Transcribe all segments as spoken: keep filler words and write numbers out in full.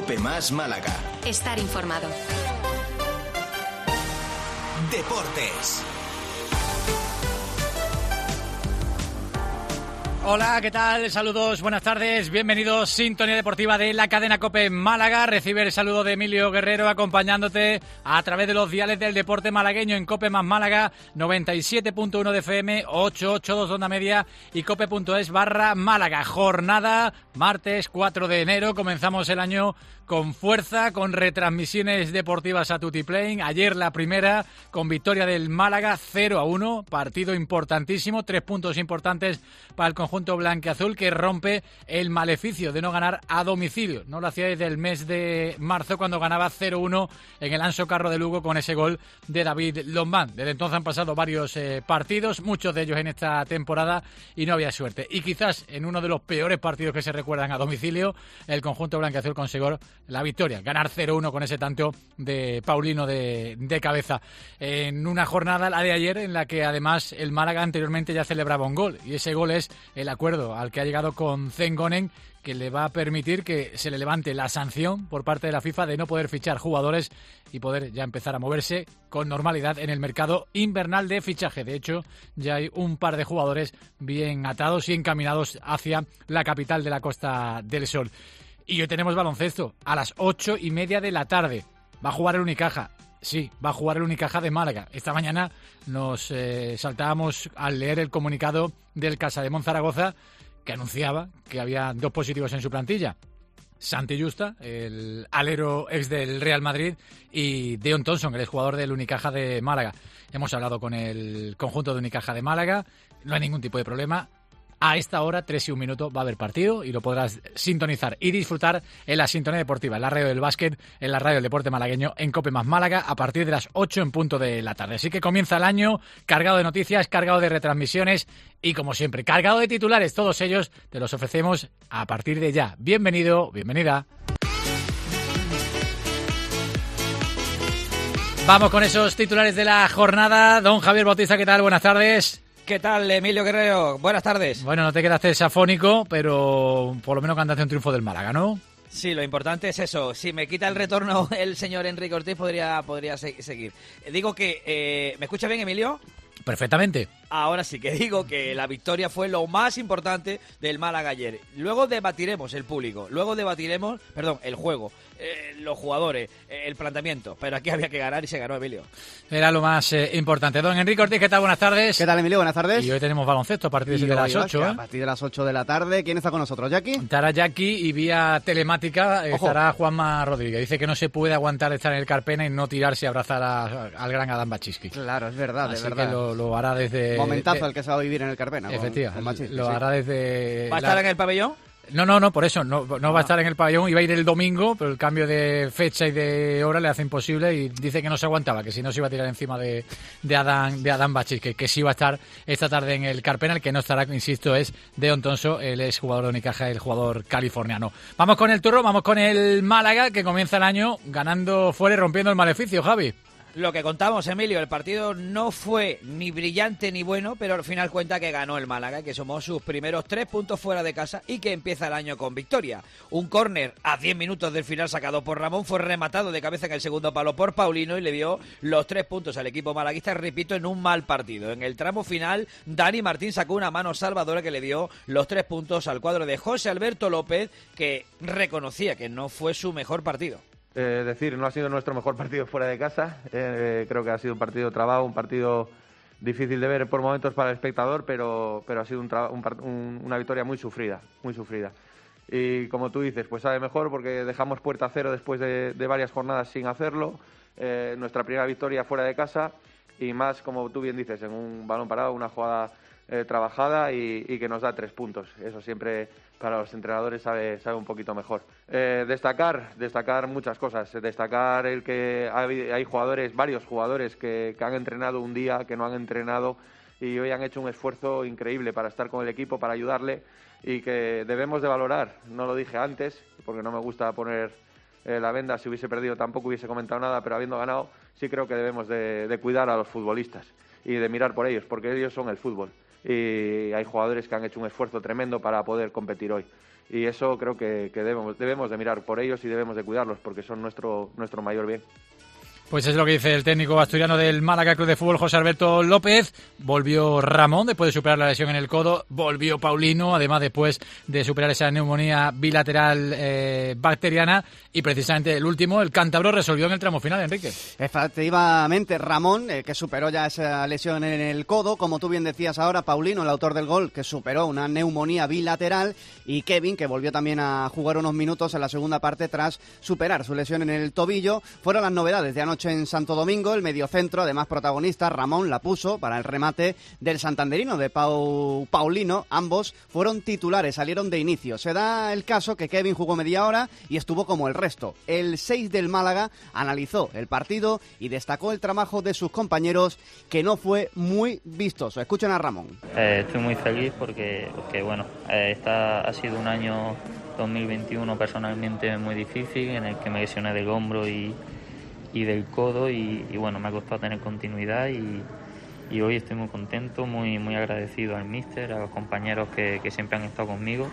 Cope Más Málaga. Estar informado. Deportes. Hola, ¿qué tal? Saludos, buenas tardes, bienvenidos. Sintonía deportiva de la cadena COPE Málaga. Recibe el saludo de Emilio Guerrero acompañándote a través de los diales del deporte malagueño en COPE Más Málaga, noventa y siete punto uno de F M, ochocientos ochenta y dos onda media y cope.es barra Málaga. Jornada martes cuatro de enero, comenzamos el año con fuerza, con retransmisiones deportivas a Tutiplane. Ayer la primera con victoria del Málaga cero a uno, partido importantísimo, tres puntos importantes para el conjunto blanquiazul que rompe el maleficio de no ganar a domicilio. No lo hacía desde el mes de marzo cuando ganaba cero uno en el Anso Carro de Lugo con ese gol de David Lombán. Desde entonces han pasado varios eh, partidos, muchos de ellos en esta temporada y no había suerte. Y quizás en uno de los peores partidos que se recuerdan a domicilio, el conjunto blanquiazul consiguió la victoria, ganar cero uno con ese tanto de Paulino de, de cabeza. En una jornada, la de ayer, en la que además el Málaga anteriormente ya celebraba un gol. Y ese gol es el acuerdo al que ha llegado con Zengonen, que le va a permitir que se le levante la sanción por parte de la FIFA de no poder fichar jugadores y poder ya empezar a moverse con normalidad en el mercado invernal de fichaje. De hecho, ya hay un par de jugadores bien atados y encaminados hacia la capital de la Costa del Sol. Y hoy tenemos baloncesto a las ocho y media de la tarde. Va a jugar el Unicaja. Sí, va a jugar el Unicaja de Málaga. Esta mañana nos eh, saltábamos al leer el comunicado del Casademón Zaragoza que anunciaba que había dos positivos en su plantilla. Santi Justa, el alero ex del Real Madrid, y Deon Thompson, el jugador del Unicaja de Málaga. Hemos hablado con el conjunto de Unicaja de Málaga. No hay ningún tipo de problema. A esta hora, tres y un minuto, va a haber partido y lo podrás sintonizar y disfrutar en la sintonía deportiva, en la radio del básquet, en la radio del deporte malagueño, en Cope Más Málaga, a partir de las ocho en punto de la tarde. Así que comienza el año cargado de noticias, cargado de retransmisiones y, como siempre, cargado de titulares. Todos ellos te los ofrecemos a partir de ya. Bienvenido, bienvenida. Vamos con esos titulares de la jornada. Don Javier Bautista, ¿qué tal? Buenas tardes. ¿Qué tal, Emilio Guerrero? Buenas tardes. Bueno, no te quedaste afónico, pero por lo menos cantaste un triunfo del Málaga, ¿no? Sí, lo importante es eso. Si me quita el retorno el señor Enrique Ortiz, podría, podría seguir. Digo que... Eh, ¿me escucha bien, Emilio? Perfectamente. Ahora sí que digo que la victoria fue lo más importante del Málaga ayer. Luego debatiremos el público, luego debatiremos, perdón, el juego, eh, los jugadores, eh, el planteamiento. Pero aquí había que ganar y se ganó, Emilio. Era lo más eh, importante. Don Enrique Ortiz, ¿qué tal? Buenas tardes. ¿Qué tal, Emilio? Buenas tardes. Y hoy tenemos baloncesto a partir de, de las ocho. ¿eh? A partir de las ocho de la tarde. ¿Quién está con nosotros, Jackie? Estará Jackie y vía telemática eh, estará Juanma Rodríguez. Dice que no se puede aguantar estar en el Carpena y no tirarse y abrazar a, al gran Adam Bachiski. Claro, es verdad, Así es verdad. que lo, lo hará desde... Momentazo de, el que se va a vivir en el Carpena. Efectivamente, lo hará desde... ¿Va a estar la... en el pabellón? No, no, no, por eso, no, no ah. va a estar en el pabellón, iba a ir el domingo, pero el cambio de fecha y de hora le hace imposible y dice que no se aguantaba, que si no se iba a tirar encima de, de Adam, de Adam Bachis, que, que sí va a estar esta tarde en el Carpena. El que no estará, insisto, es Deon Thompson, él es jugador de Unicaja, el jugador californiano. Vamos con el turno, vamos con el Málaga, que comienza el año ganando fuera y rompiendo el maleficio, Javi. Lo que contamos, Emilio, el partido no fue ni brillante ni bueno, pero al final cuenta que ganó el Málaga, que sumó sus primeros tres puntos fuera de casa y que empieza el año con victoria. Un córner a diez minutos del final sacado por Ramón fue rematado de cabeza en el segundo palo por Paulino y le dio los tres puntos al equipo malaguista, repito, en un mal partido. En el tramo final, Dani Martín sacó una mano salvadora que le dio los tres puntos al cuadro de José Alberto López, que reconocía que no fue su mejor partido. Eh, decir, no ha sido nuestro mejor partido fuera de casa. Eh, creo que ha sido un partido trabado, un partido difícil de ver por momentos para el espectador, pero, pero ha sido un tra- un, un, una victoria muy sufrida, muy sufrida. Y como tú dices, pues sabe mejor porque dejamos puerta a cero después de, de varias jornadas sin hacerlo. Eh, nuestra primera victoria fuera de casa y más, como tú bien dices, en un balón parado, una jugada eh, trabajada y, y que nos da tres puntos. Eso siempre para los entrenadores sabe, sabe un poquito mejor. Eh, destacar, destacar muchas cosas. Destacar el que hay, hay jugadores, varios jugadores que, que han entrenado un día, que no han entrenado y hoy han hecho un esfuerzo increíble para estar con el equipo, para ayudarle y que debemos de valorar. No lo dije antes porque no me gusta poner eh, la venda. Si hubiese perdido tampoco hubiese comentado nada, pero habiendo ganado sí creo que debemos de, de cuidar a los futbolistas y de mirar por ellos, porque ellos son el fútbol. y hay jugadores que han hecho un esfuerzo tremendo para poder competir hoy. Y eso creo que, que debemos, debemos de mirar por ellos y debemos de cuidarlos porque son nuestro, nuestro mayor bien. Pues es lo que dice el técnico asturiano del Málaga Club de Fútbol, José Alberto López. Volvió Ramón después de superar la lesión en el codo, volvió Paulino, además después de superar esa neumonía bilateral eh, bacteriana, y precisamente el último, el cántabro, resolvió en el tramo final, Enrique. Efectivamente, Ramón, eh, que superó ya esa lesión en el codo, como tú bien decías ahora, Paulino, el autor del gol, que superó una neumonía bilateral, y Kevin, que volvió también a jugar unos minutos en la segunda parte tras superar su lesión en el tobillo. Fueron las novedades de anoche en Santo Domingo. El mediocentro, además protagonista, Ramón, la puso para el remate del santanderino de Pau, Paulino. Ambos fueron titulares, salieron de inicio. Se da el caso que Kevin jugó media hora y estuvo como el resto. El seis del Málaga analizó el partido y destacó el trabajo de sus compañeros, que no fue muy vistoso. Escuchen a Ramón. Eh, estoy muy feliz porque, porque bueno, eh, esta ha sido un año dos mil veintiuno personalmente muy difícil, en el que me lesioné del hombro y y del codo y, y bueno, me ha costado tener continuidad y, y hoy estoy muy contento, muy muy agradecido al míster, a los compañeros que, que siempre han estado conmigo,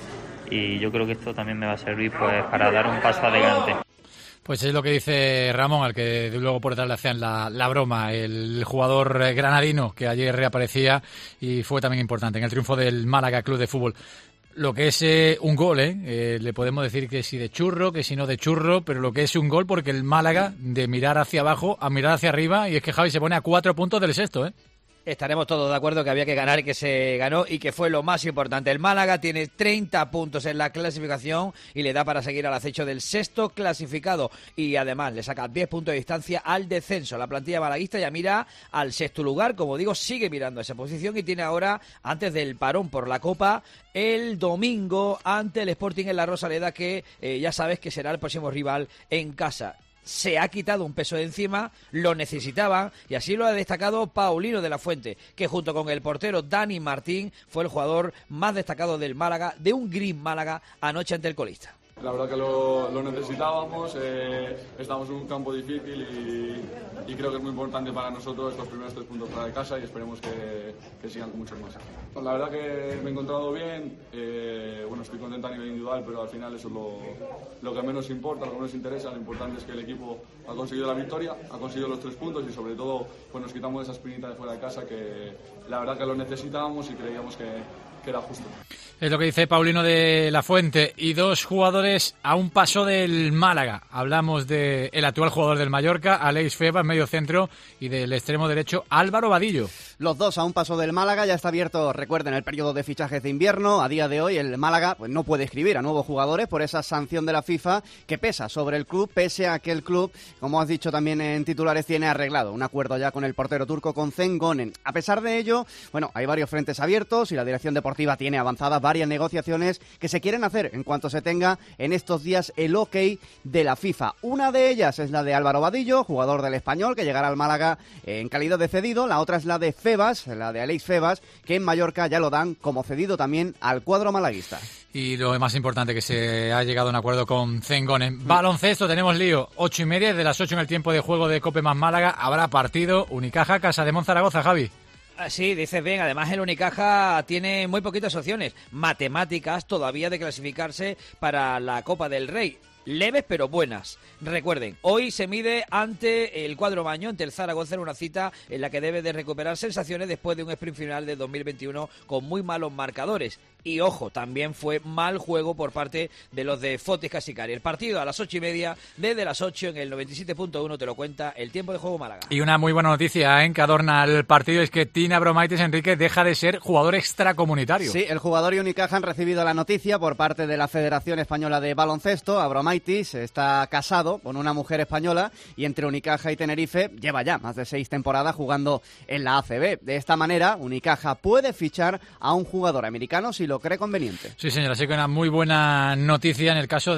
y yo creo que esto también me va a servir pues para dar un paso adelante. Pues es lo que dice Ramón, al que luego por detrás le hacían la, la broma, el jugador granadino que ayer reaparecía y fue también importante en el triunfo del Málaga Club de Fútbol. Lo que es eh, un gol, ¿eh? ¿eh? Le podemos decir que si de churro, que si no de churro, pero lo que es un gol, porque el Málaga, de mirar hacia abajo a mirar hacia arriba, y es que Javi se pone a cuatro puntos del sexto, ¿eh? Estaremos todos de acuerdo que había que ganar y que se ganó y que fue lo más importante. El Málaga tiene treinta puntos en la clasificación y le da para seguir al acecho del sexto clasificado, y además le saca diez puntos de distancia al descenso. La plantilla malaguista ya mira al sexto lugar, como digo, sigue mirando esa posición y tiene ahora, antes del parón por la Copa, el domingo ante el Sporting en la Rosaleda, que eh, ya sabes que será el próximo rival en casa. Se ha quitado un peso de encima, lo necesitaba, y así lo ha destacado Paulino de la Fuente, que junto con el portero Dani Martín fue el jugador más destacado del Málaga, de un gris Málaga, anoche ante el colista. La verdad que lo, lo necesitábamos, eh, estamos en un campo difícil y, y creo que es muy importante para nosotros estos primeros tres puntos para de casa, y esperemos que, que sigan con muchos más. La verdad que me he encontrado bien, eh, bueno, estoy contento a nivel individual, pero al final eso es lo, lo que menos importa, lo que menos interesa. Lo importante es que el equipo ha conseguido la victoria, ha conseguido los tres puntos y sobre todo pues nos quitamos esa espinita de fuera de casa, que la verdad que lo necesitábamos y creíamos que, que era justo. Es lo que dice Paulino de la Fuente. Y dos jugadores a un paso del Málaga. Hablamos del actual jugador del Mallorca, Aleix Febas, medio centro, y del extremo derecho, Álvaro Vadillo. Los dos a un paso del Málaga. Ya está abierto, recuerden, el periodo de fichajes de invierno. A día de hoy el Málaga pues, no puede escribir a nuevos jugadores por esa sanción de la FIFA que pesa sobre el club, pese a que el club, como has dicho también en titulares, tiene arreglado un acuerdo ya con el portero turco, con Zengonen. A pesar de ello, bueno, hay varios frentes abiertos y la dirección deportiva tiene avanzadas varias negociaciones que se quieren hacer en cuanto se tenga en estos días el ok de la FIFA. Una de ellas es la de Álvaro Vadillo, jugador del Español, que llegará al Málaga en calidad de cedido. La otra es la de Febas, la de Aleix Febas, que en Mallorca ya lo dan como cedido también al cuadro malaguista. Y lo más importante, que se ha llegado a un acuerdo con Zengonen. Baloncesto, tenemos lío. Ocho y media, de las ocho en el tiempo de juego de Cope más Málaga. Habrá partido Unicaja, Casa de Monzaragoza, Javi. Sí, dices bien. Además, el Unicaja tiene muy poquitas opciones matemáticas todavía de clasificarse para la Copa del Rey. Leves pero buenas. Recuerden, hoy se mide ante el cuadro baño, ante el Zaragoza, en una cita en la que debe de recuperar sensaciones después de un sprint final de dos mil veintiuno con muy malos marcadores. Y ojo, también fue mal juego por parte de los de Fotis Casicari. El partido a las ocho y media, desde las ocho en el noventa y siete punto uno, te lo cuenta el tiempo de juego Málaga. Y una muy buena noticia, ¿eh?, que adorna el partido, es que Tina Abromaitis, Enrique, deja de ser jugador extracomunitario. Sí, el jugador y Unicaja han recibido la noticia por parte de la Federación Española de Baloncesto. Abromaitis está casado con una mujer española y entre Unicaja y Tenerife lleva ya más de seis temporadas jugando en la A C B. De esta manera, Unicaja puede fichar a un jugador americano si lo cree conveniente. Sí, señora, así que una muy buena noticia en el caso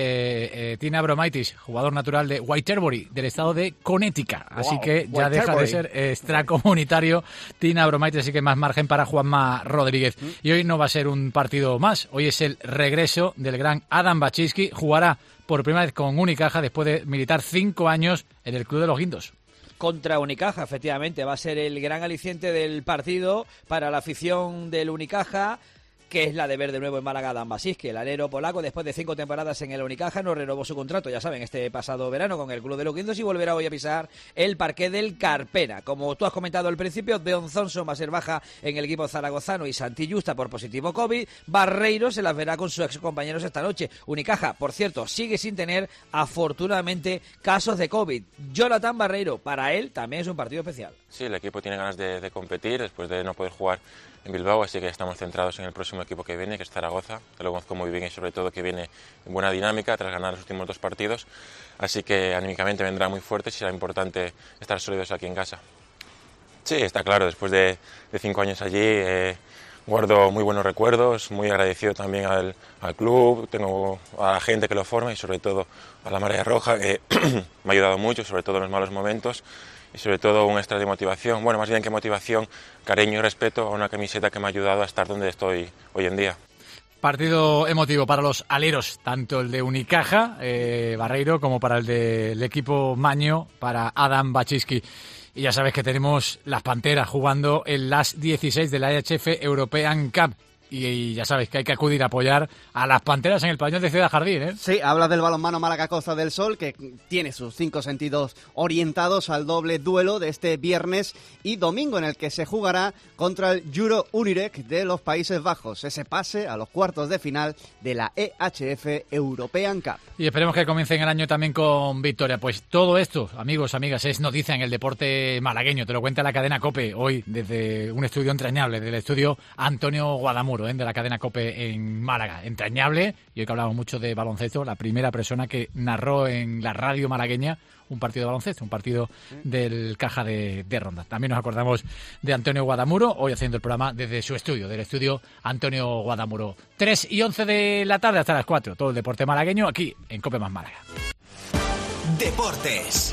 de eh, Tina Abromaitis, jugador natural de Whitesbury, del estado de Connecticut. Así Wow, que ya deja de ser extracomunitario Tina Abromaitis, así que más margen para Juanma Rodríguez. ¿Mm? Y hoy no va a ser un partido más, hoy es el regreso del gran Adam Baczynski. Jugará por primera vez con Unicaja después de militar cinco años en el Club de los Guindos. contra Unicaja. Efectivamente, va a ser el gran aliciente del partido para la afición del Unicaja, que es la de ver de nuevo en Málaga a Dan Basiski. El alero polaco, después de cinco temporadas en el Unicaja, no renovó su contrato, ya saben, este pasado verano con el club de Luquindos, y volverá hoy a pisar el parqué del Carpena. Como tú has comentado al principio, Deon Thompson va a ser baja en el equipo zaragozano y Santi Justa por positivo COVID. Barreiro se las verá con sus ex compañeros esta noche. Unicaja, por cierto, sigue sin tener, afortunadamente, casos de COVID. Jonathan Barreiro, para él también es un partido especial. Sí, el equipo tiene ganas de, de competir después de no poder jugar en Bilbao, así que estamos centrados en el próximo equipo que viene, que es Zaragoza, que lo conozco muy bien y sobre todo que viene en buena dinámica tras ganar los últimos dos partidos, así que anímicamente vendrá muy fuerte y será importante estar sólidos aquí en casa. Sí, está claro, después de, de cinco años allí eh, guardo muy buenos recuerdos, muy agradecido también al, al club, tengo a la gente que lo forma y sobre todo a la Marea Roja, que me ha ayudado mucho, sobre todo en los malos momentos, y sobre todo un extra de motivación, bueno, más bien que motivación, cariño y respeto a una camiseta que me ha ayudado a estar donde estoy hoy en día. Partido emotivo para los aleros, tanto el de Unicaja, eh, Barreiro, como para el del equipo maño, para Adam Basiski. Y ya sabes que tenemos las Panteras jugando en las dieciséis de la E H F European Cup. Y ya sabéis que hay que acudir a apoyar a las Panteras en el pabellón de Ciudad Jardín, ¿eh? Sí, habla del balonmano Málaga Costa del Sol, que tiene sus cinco sentidos orientados al doble duelo de este viernes y domingo, en el que se jugará contra el Juro Unirek de los Países Bajos. Ese pase a los cuartos de final de la E H F European Cup. Y esperemos que comiencen el año también con victoria. Pues todo esto, amigos, amigas, es noticia en el deporte malagueño. Te lo cuenta la cadena COPE hoy desde un estudio entrañable, del estudio Antonio Guadamuro, de la cadena COPE en Málaga. Entrañable, y hoy que hablamos mucho de baloncesto, la primera persona que narró en la radio malagueña un partido de baloncesto, un partido del Caja de, de Ronda. También nos acordamos de Antonio Guadamuro, hoy haciendo el programa desde su estudio, del estudio Antonio Guadamuro. tres y once de la tarde hasta las cuatro, todo el deporte malagueño aquí en COPE más Málaga. Deportes.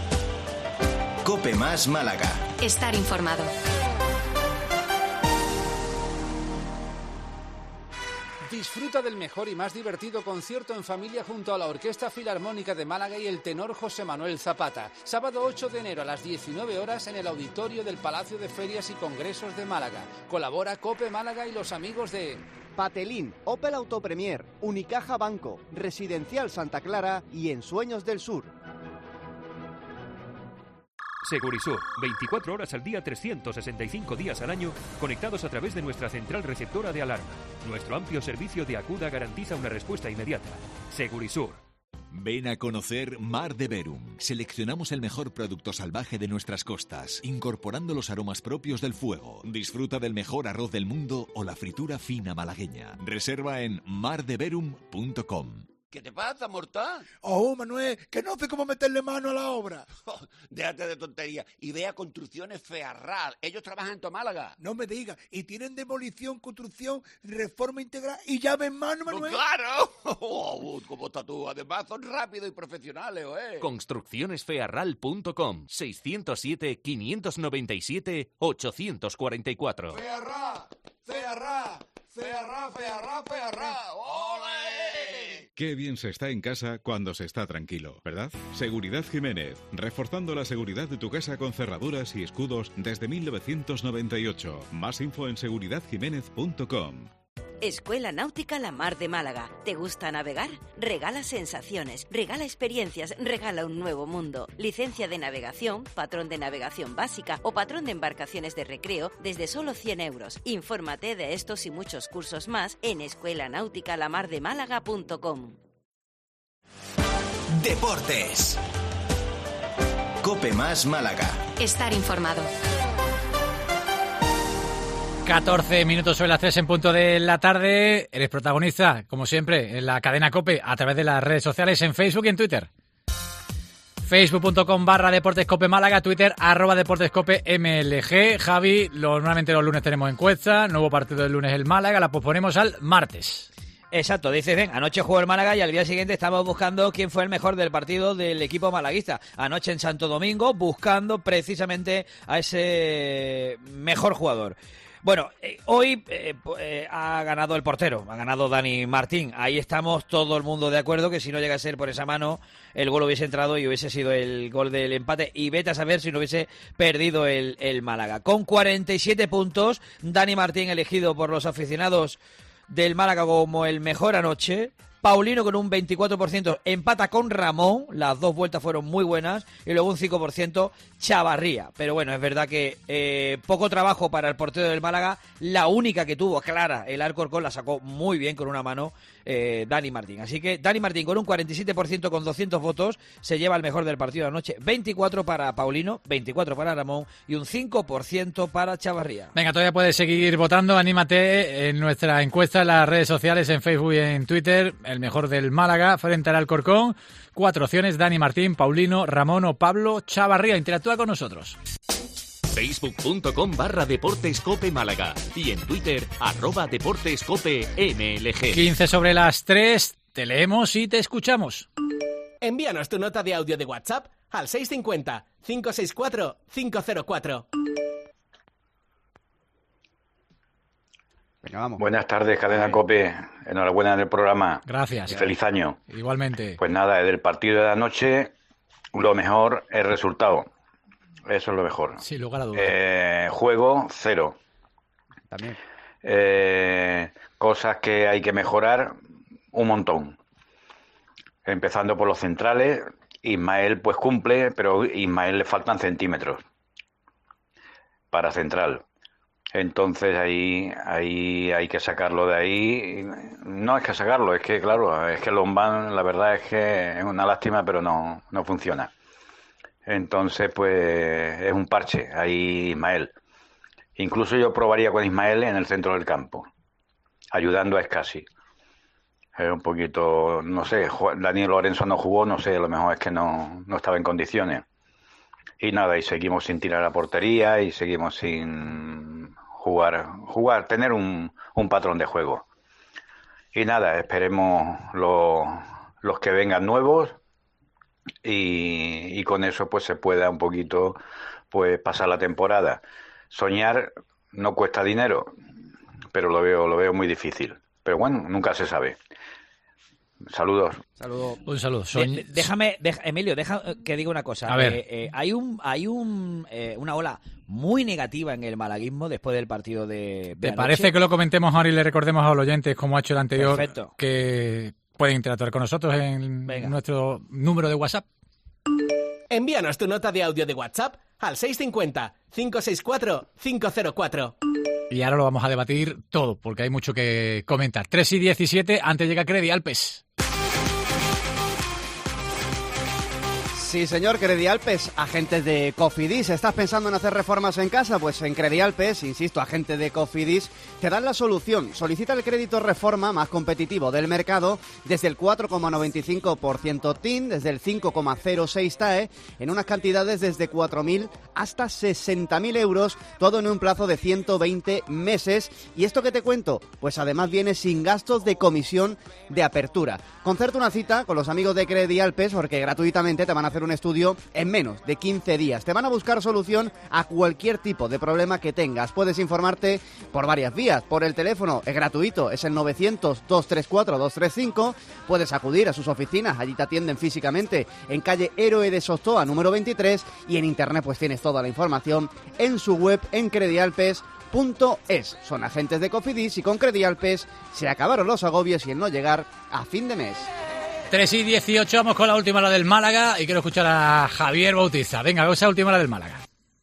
COPE más Málaga. Estar informado. Disfruta del mejor y más divertido concierto en familia junto a la Orquesta Filarmónica de Málaga y el tenor José Manuel Zapata. Sábado ocho de enero a las diecinueve horas en el auditorio del Palacio de Ferias y Congresos de Málaga. Colabora COPE Málaga y los amigos de Patelín, Opel Autopremier, Unicaja Banco, Residencial Santa Clara y Ensueños del Sur. Segurisur, veinticuatro horas al día, trescientos sesenta y cinco días al año, conectados a través de nuestra central receptora de alarma. Nuestro amplio servicio de acuda garantiza una respuesta inmediata. Segurisur. Ven a conocer Mar de Verum. Seleccionamos el mejor producto salvaje de nuestras costas, incorporando los aromas propios del fuego. Disfruta del mejor arroz del mundo o la fritura fina malagueña. Reserva en mar de verum punto com. ¿Qué te pasa, mortal? Oh, Manuel, que no sé cómo meterle mano a la obra. Oh, déjate de tontería y ve a Construcciones Fearral. Ellos trabajan en tu Málaga. No me digas. Y tienen demolición, construcción, reforma integral y llave en mano, Manuel. Oh, ¡claro! Oh, ¿cómo estás tú? Además, son rápidos y profesionales, ¿eh? Construcciones Fearral punto com. seiscientos siete, quinientos noventa y siete, ochocientos cuarenta y cuatro. Fearral, Fearral, Fearral, Fearral, Fearral. ¡Ole! Qué bien se está en casa cuando se está tranquilo, ¿verdad? Seguridad Jiménez, reforzando la seguridad de tu casa con cerraduras y escudos desde mil novecientos noventa y ocho. Más info en seguridad jiménez punto com. Escuela Náutica La Mar de Málaga. ¿Te gusta navegar? Regala sensaciones, regala experiencias, regala un nuevo mundo. Licencia de navegación, patrón de navegación básica o patrón de embarcaciones de recreo desde solo cien euros. Infórmate de estos y muchos cursos más en escuela náutica la mar de málaga punto com. Deportes. COPE más Málaga. Estar informado. catorce minutos sobre las tres en punto de la tarde. Eres protagonista, como siempre, en la cadena COPE a través de las redes sociales en Facebook y en Twitter. facebook punto com barra Deportes COPE Málaga, Twitter arroba Deportes COPE M L G. Javi, lo, normalmente los lunes tenemos encuesta, nuevo partido del lunes el Málaga, la posponemos al martes. Exacto, dices bien, anoche jugó el Málaga y al día siguiente estamos buscando quién fue el mejor del partido del equipo malaguista. Anoche en Santo Domingo, buscando precisamente a ese mejor jugador. Bueno, eh, hoy eh, eh, ha ganado el portero, ha ganado Dani Martín. Ahí estamos todo el mundo de acuerdo que si no llega a ser por esa mano, el gol hubiese entrado y hubiese sido el gol del empate. Y vete a saber si no hubiese perdido el, el Málaga. Con cuarenta y siete puntos, Dani Martín elegido por los aficionados del Málaga como el mejor anoche. Paulino con un veinticuatro por ciento empata con Ramón, las dos vueltas fueron muy buenas, y luego un cinco por ciento Chavarría. Pero bueno, es verdad que eh, poco trabajo para el portero del Málaga, la única que tuvo clara el Alcorcón la sacó muy bien con una mano eh, Dani Martín. Así que Dani Martín con un cuarenta y siete por ciento con doscientos votos se lleva el mejor del partido de anoche, veinticuatro para Paulino, veinticuatro para Ramón y un cinco por ciento para Chavarría. Venga, todavía puedes seguir votando, anímate en nuestra encuesta en las redes sociales, en Facebook y en Twitter. El mejor del Málaga frente al Alcorcón. Cuatro opciones: Dani Martín, Paulino, Ramón o Pablo Chavarría. Interactúa con nosotros. Facebook.com barra Deportes Cope Málaga y en Twitter arroba Deportes Cope M L G. quince sobre las tres, te leemos y te escuchamos. Envíanos tu nota de audio de WhatsApp al seis cinco cero, cinco seis cuatro, cinco cero cuatro. Venga, vamos. Buenas tardes, Cadena Cope. Enhorabuena en el programa. Gracias. Y feliz año. Igualmente. Pues nada, del partido de la noche, lo mejor es el resultado. Eso es lo mejor. Sí, lugar a dudas. Eh, juego, cero. También. Eh, cosas que hay que mejorar, un montón. Empezando por los centrales. Ismael pues cumple, pero a Ismael le faltan centímetros para central. Entonces ahí, ahí hay que sacarlo de ahí. No es que sacarlo, es que claro, es que Lombán la verdad es que es una lástima, pero no, no funciona. Entonces pues es un parche ahí Ismael. Incluso yo probaría con Ismael en el centro del campo, ayudando a Escasi. Es un poquito, no sé, Daniel Lorenzo no jugó, no sé, a lo mejor es que no, no estaba en condiciones. Y nada, y seguimos sin tirar a portería y seguimos sin jugar, jugar, tener un, un patrón de juego. Y nada, esperemos lo, los que vengan nuevos y, y con eso pues se pueda un poquito pues pasar la temporada. Soñar no cuesta dinero, pero lo veo, lo veo muy difícil. Pero bueno, nunca se sabe. Saludos. Saludo. Un saludo. De, déjame, deja, Emilio, deja que diga una cosa. A ver. Eh, eh, hay un, hay un, eh, una ola muy negativa en el malaguismo después del partido de, de ¿Te anoche. parece que lo comentemos ahora y le recordemos a los oyentes, como ha hecho el anterior, Perfecto. que pueden interactuar con nosotros en Venga. nuestro número de WhatsApp? Envíanos tu nota de audio de WhatsApp al seis cinco cero, cinco seis cuatro, cinco cero cuatro. Y ahora lo vamos a debatir todo, porque hay mucho que comentar. tres y diecisiete, antes llega Credi Alpes. Sí, señor, Credialpes, agentes de Cofidis. ¿Estás pensando en hacer reformas en casa? Pues en Credialpes, insisto, agente de Cofidis, te dan la solución. Solicita el crédito reforma más competitivo del mercado desde el cuatro coma noventa y cinco por ciento T I N, desde el cinco coma cero seis T A E, en unas cantidades desde cuatro mil hasta sesenta mil euros, todo en un plazo de ciento veinte meses. ¿Y esto que te cuento? Pues además viene sin gastos de comisión de apertura. Concerta una cita con los amigos de Credialpes porque gratuitamente te van a hacer un estudio en menos de quince días. Te van a buscar solución a cualquier tipo de problema que tengas. Puedes informarte por varias vías. Por el teléfono, es gratuito, es el novecientos, dos tres cuatro, dos tres cinco. Puedes acudir a sus oficinas, allí te atienden físicamente en calle Héroe de Sostoa, número veintitrés, y en internet pues tienes toda la información en su web en credialpes punto es. Son agentes de Cofidis y con Credialpes se acabaron los agobios y el no llegar a fin de mes. tres y dieciocho, vamos con la última hora del Málaga y quiero escuchar a Javier Bautista. Venga, esa última hora del Málaga.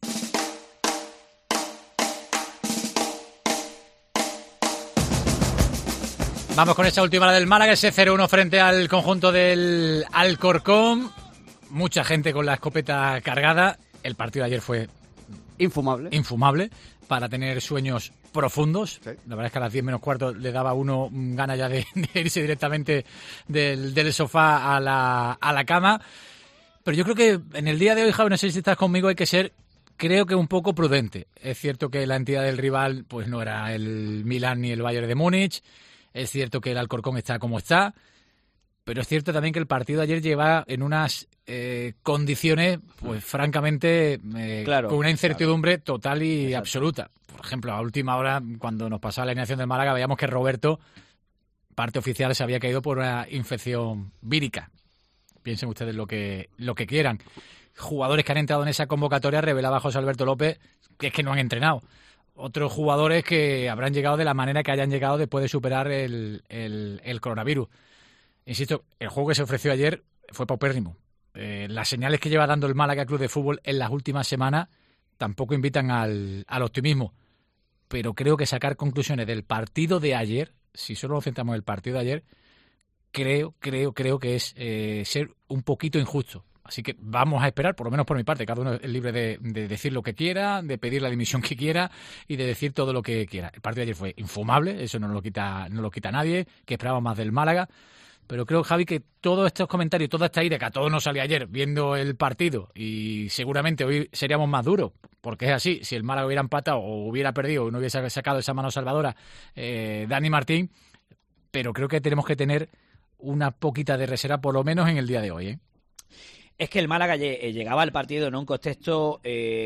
Vamos con esa última hora del Málaga, ese cero uno frente al conjunto del Alcorcón. Mucha gente con la escopeta cargada. El partido de ayer fue infumable. Infumable para tener sueños profundos. Sí. La verdad es que a las diez menos cuarto le daba uno gana ya de, de irse directamente del, del sofá a la, a la cama. Pero yo creo que en el día de hoy, Javi, no sé si estás conmigo, hay que ser, creo que un poco prudente. Es cierto que la entidad del rival pues no era el Milán ni el Bayern de Múnich. Es cierto que el Alcorcón está como está. pero es cierto también que el partido de ayer lleva en unas eh, condiciones, pues francamente, eh, Claro, con una incertidumbre claro. total y Exacto. absoluta. Por ejemplo, a última hora, cuando nos pasaba la alineación del Málaga, veíamos que Roberto, parte oficial, se había caído por una infección vírica. Piensen ustedes lo que, lo que quieran. Jugadores que han entrado en esa convocatoria, revelaba José Alberto López, que es que no han entrenado. Otros jugadores que habrán llegado de la manera que hayan llegado después de superar el, el, el coronavirus. Insisto, el juego que se ofreció ayer fue paupérrimo. Eh, las señales que lleva dando el Málaga Club de Fútbol en las últimas semanas tampoco invitan al, al optimismo. Pero creo que sacar conclusiones del partido de ayer, si solo nos centramos en el partido de ayer, creo, creo, creo que es eh, ser un poquito injusto. Así que vamos a esperar, por lo menos por mi parte, cada uno es libre de, de decir lo que quiera, de pedir la dimisión que quiera y de decir todo lo que quiera. El partido de ayer fue infumable, eso no lo quita, no lo quita nadie, que esperaba más del Málaga. Pero creo, Javi, que todos estos comentarios, toda esta ira que a todos nos salió ayer viendo el partido, y seguramente hoy seríamos más duros, porque es así, si el Málaga hubiera empatado o hubiera perdido o no hubiese sacado esa mano salvadora eh, Dani Martín, pero creo que tenemos que tener una poquita de reserva, por lo menos en el día de hoy, ¿eh? Es que el Málaga llegaba al partido en un contexto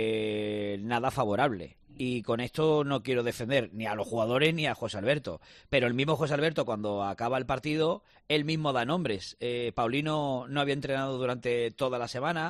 eh, nada favorable. Y con esto no quiero defender ni a los jugadores ni a José Alberto. Pero el mismo José Alberto, cuando acaba el partido, él mismo da nombres. Eh, Paulino no había entrenado durante toda la semana.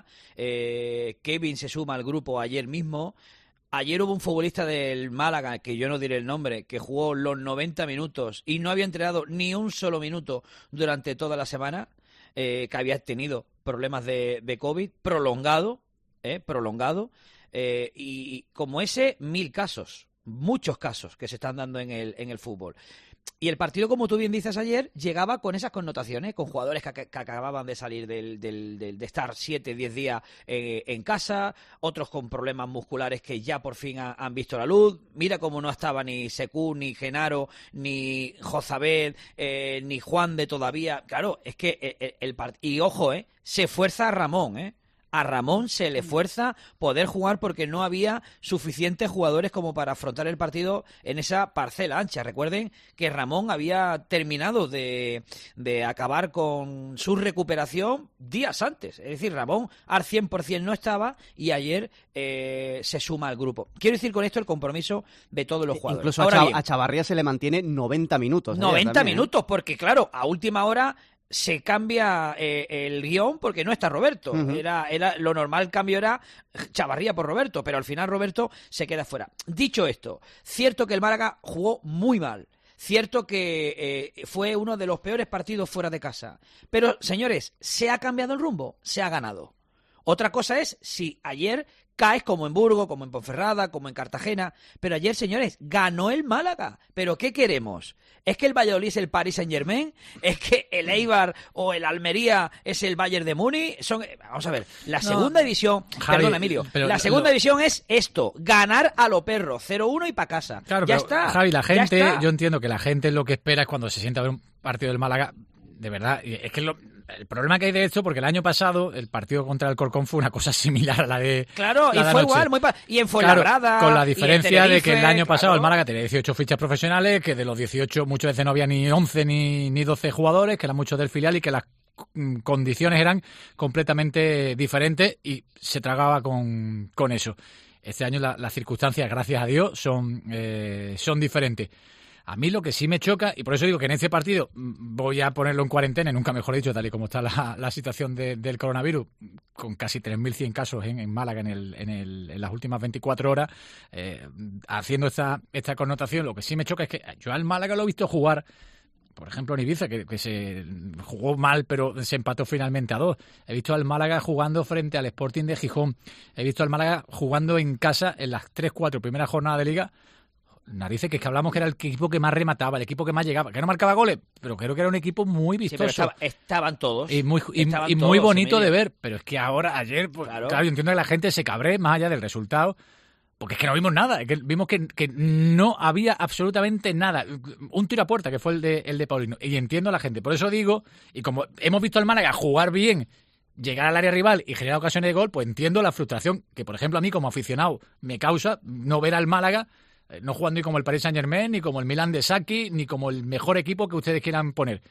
Eh, Kevin se suma al grupo ayer mismo. Ayer hubo un futbolista del Málaga, que yo no diré el nombre, que jugó los noventa minutos y no había entrenado ni un solo minuto durante toda la semana. Eh, que había tenido problemas de, de COVID prolongado, eh, prolongado, eh, y como ese, mil casos, muchos casos que se están dando en el, en el fútbol. Y el partido, como tú bien dices ayer, llegaba con esas connotaciones, con jugadores que, que acababan de salir del, del, del, de estar siete, diez días eh, en casa, otros con problemas musculares que ya por fin ha, han visto la luz. Mira cómo no estaba ni Secú, ni Genaro, ni Jozabed, eh, ni Juan de todavía. Claro, es que el, el, el partido... Y ojo, eh, se fuerza a Ramón, eh. A Ramón se le fuerza poder jugar porque no había suficientes jugadores como para afrontar el partido en esa parcela ancha. Recuerden que Ramón había terminado de, de acabar con su recuperación días antes. Es decir, Ramón al cien por ciento no estaba y ayer eh, se suma al grupo. Quiero decir con esto el compromiso de todos los jugadores. Incluso Ahora a, bien, a Chavarría se le mantiene noventa minutos. noventa también, minutos, porque claro, a última hora se cambia eh, el guión porque no está Roberto. Uh-huh. Era, era lo normal, el cambio era Chavarría por Roberto, pero al final Roberto se queda fuera. Dicho esto, cierto que el Málaga jugó muy mal. Cierto que eh, fue uno de los peores partidos fuera de casa. Pero, señores, ¿se ha cambiado el rumbo? Se ha ganado. Otra cosa es si ayer caes como en Burgos, como en Ponferrada, como en Cartagena. Pero ayer, señores, ganó el Málaga. ¿Pero qué queremos? ¿Es que el Valladolid es el Paris Saint-Germain? ¿Es que el Eibar o el Almería es el Bayern de Múnich? Son, vamos a ver, la No. segunda división... Javi, perdón, Emilio. pero La segunda lo- división es esto, ganar a lo perro, cero uno y para casa. Claro, ya pero, está. Javi, la ya gente, está. yo entiendo que la gente lo que espera es cuando se sienta a ver un partido del Málaga, de verdad, y es que lo- el problema que hay de esto, porque el año pasado el partido contra el Corcón fue una cosa similar a la de Claro, la y de fue anoche. igual, muy pa- y en Claro, Fuenlabrada, con la y en diferencia de que el Tenerife, año pasado claro. el Málaga tenía dieciocho fichas profesionales, que de los dieciocho muchas veces no había ni once ni, ni doce jugadores, que eran muchos del filial y que las mm, condiciones eran completamente diferentes y se tragaba con, con eso. Este año la- las circunstancias, gracias a Dios, son, eh, son diferentes. A mí lo que sí me choca, y por eso digo que en este partido mm, voy a ponerlo en cuarentena, nunca mejor dicho, tal y como está la, la situación de- del coronavirus, con casi tres mil cien casos en, en Málaga en, el, en, el, en las últimas veinticuatro horas, eh, haciendo esta, esta connotación, lo que sí me choca es que yo al Málaga lo he visto jugar, por ejemplo en Ibiza, que, que se jugó mal pero se empató finalmente a dos. He visto al Málaga jugando frente al Sporting de Gijón. He visto al Málaga jugando en casa en las tres cuatro primeras jornadas de Liga. Narices, que es que hablamos que era el equipo que más remataba, el equipo que más llegaba, que no marcaba goles, pero creo que era un equipo muy Sí, vistoso. pero estaba- estaban todos. Y muy, y, Estaban y muy todos, bonito Emilio. de ver, pero es que ahora, ayer, pues, Claro. claro. yo entiendo que la gente se cabree más allá del resultado, porque es que no vimos nada, es que vimos que, que no había absolutamente nada. Un tiro a puerta, que fue el de, el de Paulino, y entiendo a la gente. Por eso digo, y como hemos visto al Málaga jugar bien, llegar al área rival y generar ocasiones de gol, pues entiendo la frustración que, por ejemplo, a mí como aficionado me causa no ver al Málaga eh, no jugando ni como el Paris Saint-Germain, ni como el Milan de Saki, ni como el mejor equipo que ustedes quieran poner.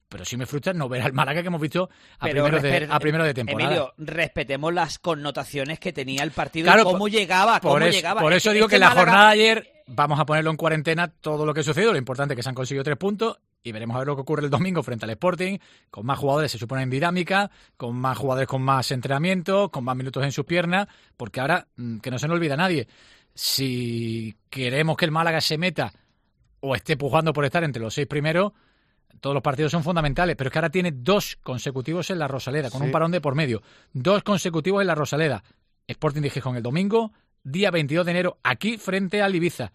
pero sí me frustra no ver al Málaga que hemos visto a, Pero primero, de, respe- a primero de temporada. Emilio, respetemos las connotaciones que tenía el partido Claro, y cómo por- llegaba, cómo por eso, llegaba. Por Es eso que digo este que la Málaga- jornada de ayer, vamos a ponerlo en cuarentena todo lo que sucedió. Lo importante es que se han conseguido tres puntos y veremos a ver lo que ocurre el domingo frente al Sporting, con más jugadores, se supone, en dinámica, con más jugadores con más entrenamiento, con más minutos en sus piernas, porque ahora, mm, que no se nos olvida a nadie, si queremos que el Málaga se meta o esté pujando por estar entre los seis primeros, todos los partidos son fundamentales, pero es que ahora tiene dos consecutivos en la Rosaleda, con Sí. un parón de por medio. Dos consecutivos en la Rosaleda. Sporting de Gijón el domingo, día veintidós de enero, aquí frente al Ibiza.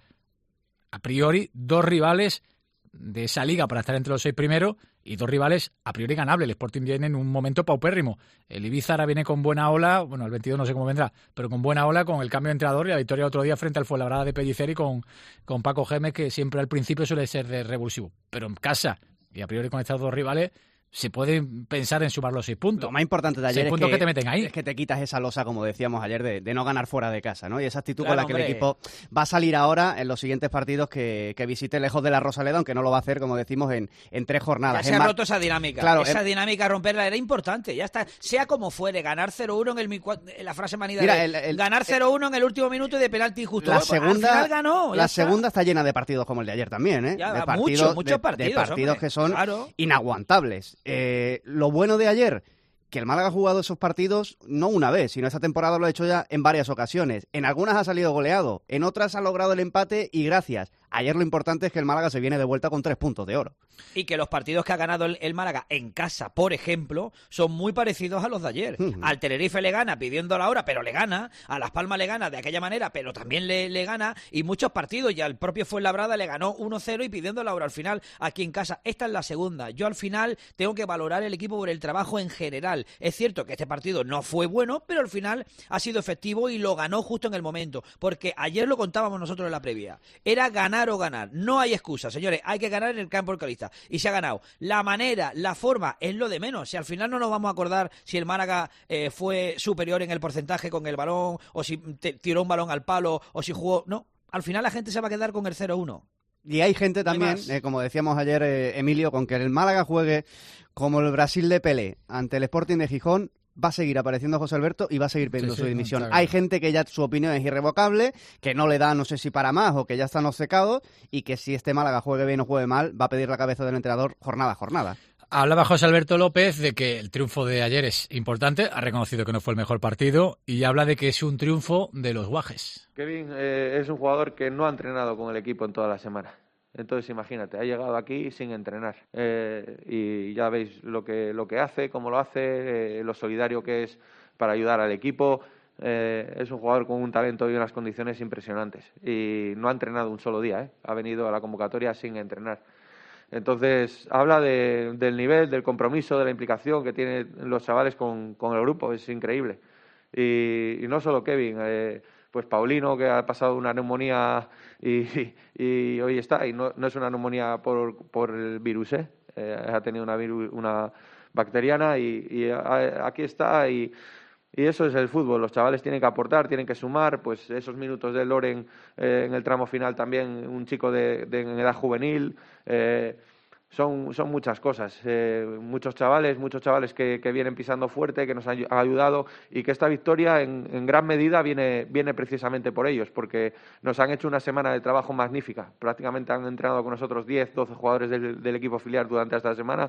A priori, dos rivales de esa liga para estar entre los seis primeros y dos rivales a priori ganables. El Sporting viene en un momento paupérrimo. El Ibiza ahora viene con buena ola, bueno, el veintidós no sé cómo vendrá, pero con buena ola, con el cambio de entrenador y la victoria otro día frente al Fuenlabrada de Pellicer y con, con Paco Gémez, que siempre al principio suele ser de revulsivo. Pero en casa, y a priori con estos dos rivales, se puede pensar en sumar los seis puntos. Lo más importante de ayer Seis es puntos que, que te meten ahí. es que te quitas esa losa, como decíamos ayer, de, de no ganar fuera de casa, ¿no? Y esa actitud Claro, con la que hombre. el equipo va a salir ahora en los siguientes partidos que, que visite lejos de la Rosaleda, aunque no lo va a hacer, como decimos, en, en tres jornadas. Ya se Es ha más, roto esa dinámica. Claro, esa eh, dinámica, romperla, era importante. Ya está. Sea como fuere, ganar cero uno en el mi- en la frase manida Mira, de el- el- ganar cero uno en el último minuto y de penalti justo. La Bueno, pues, segunda, al final ganó. ya la está. segunda está llena de partidos como el de ayer también, ¿eh? Ya, de muchos, partidos, muchos de- de, partidos, partidos hombre. que son Claro. inaguantables. Eh, lo bueno de ayer, que el Málaga ha jugado esos partidos no una vez, sino esta temporada lo ha hecho ya en varias ocasiones. En algunas ha salido goleado, en otras ha logrado el empate y gracias. Ayer lo importante es que el Málaga se viene de vuelta con tres puntos de oro. Y que los partidos que ha ganado el, el Málaga en casa, por ejemplo, son muy parecidos a los de ayer. Ujú. Al Tenerife le gana pidiendo la hora, pero le gana. A Las Palmas le gana de aquella manera, pero también le, le gana. Y muchos partidos, y al propio Fuenlabrada le ganó uno cero y pidiendo la hora al final aquí en casa. Esta es la segunda. Yo al final tengo que valorar el equipo por el trabajo en general. Es cierto que este partido no fue bueno, pero al final ha sido efectivo y lo ganó justo en el momento. Porque ayer lo contábamos nosotros en la previa. Era ganar o ganar. No hay excusa, señores. Hay que ganar en el campo alcalista. Y se ha ganado. La manera, la forma, es lo de menos. Si al final no nos vamos a acordar si el Málaga eh, fue superior en el porcentaje con el balón, o si te- tiró un balón al palo, o si jugó... No, al final la gente se va a quedar con el cero uno. Y hay gente No hay también, más. eh, como decíamos ayer, eh, Emilio, con que el Málaga juegue como el Brasil de Pelé ante el Sporting de Gijón, va a seguir apareciendo José Alberto y va a seguir pidiendo Sí, su sí, dimisión. está claro. Hay gente que ya su opinión es irrevocable, que no le da, no sé si para más, o que ya están obcecados, y que si este Málaga juegue bien o juegue mal, va a pedir la cabeza del entrenador jornada a jornada. Hablaba José Alberto López de que el triunfo de ayer es importante, ha reconocido que no fue el mejor partido y habla de que es un triunfo de los guajes. Kevin eh, es un jugador que no ha entrenado con el equipo en toda la semana. Entonces, imagínate, ha llegado aquí sin entrenar. Eh, y ya veis lo que, lo que hace, cómo lo hace, eh, lo solidario que es para ayudar al equipo. Eh, es un jugador con un talento y unas condiciones impresionantes. Y no ha entrenado un solo día, ¿eh? Ha venido a la convocatoria sin entrenar. Entonces, habla de, del nivel, del compromiso, de la implicación que tienen los chavales con, con el grupo. Es increíble. Y, y no solo Kevin, eh, pues Paulino, que ha pasado una neumonía y, y, y hoy está. Y no, no es una neumonía por, por el virus, ¿eh? Eh, ha tenido una, viru, una bacteriana y, y a, aquí está. Y, y eso es el fútbol. Los chavales tienen que aportar, tienen que sumar. Pues esos minutos de Loren eh, en el tramo final también, un chico de, de en edad juvenil. Eh, Son, son muchas cosas, eh, muchos chavales, muchos chavales que, que vienen pisando fuerte, que nos han ayudado y que esta victoria en, en gran medida viene, viene precisamente por ellos, porque nos han hecho una semana de trabajo magnífica. Prácticamente han entrenado con nosotros diez, doce jugadores del, del equipo filial durante esta semana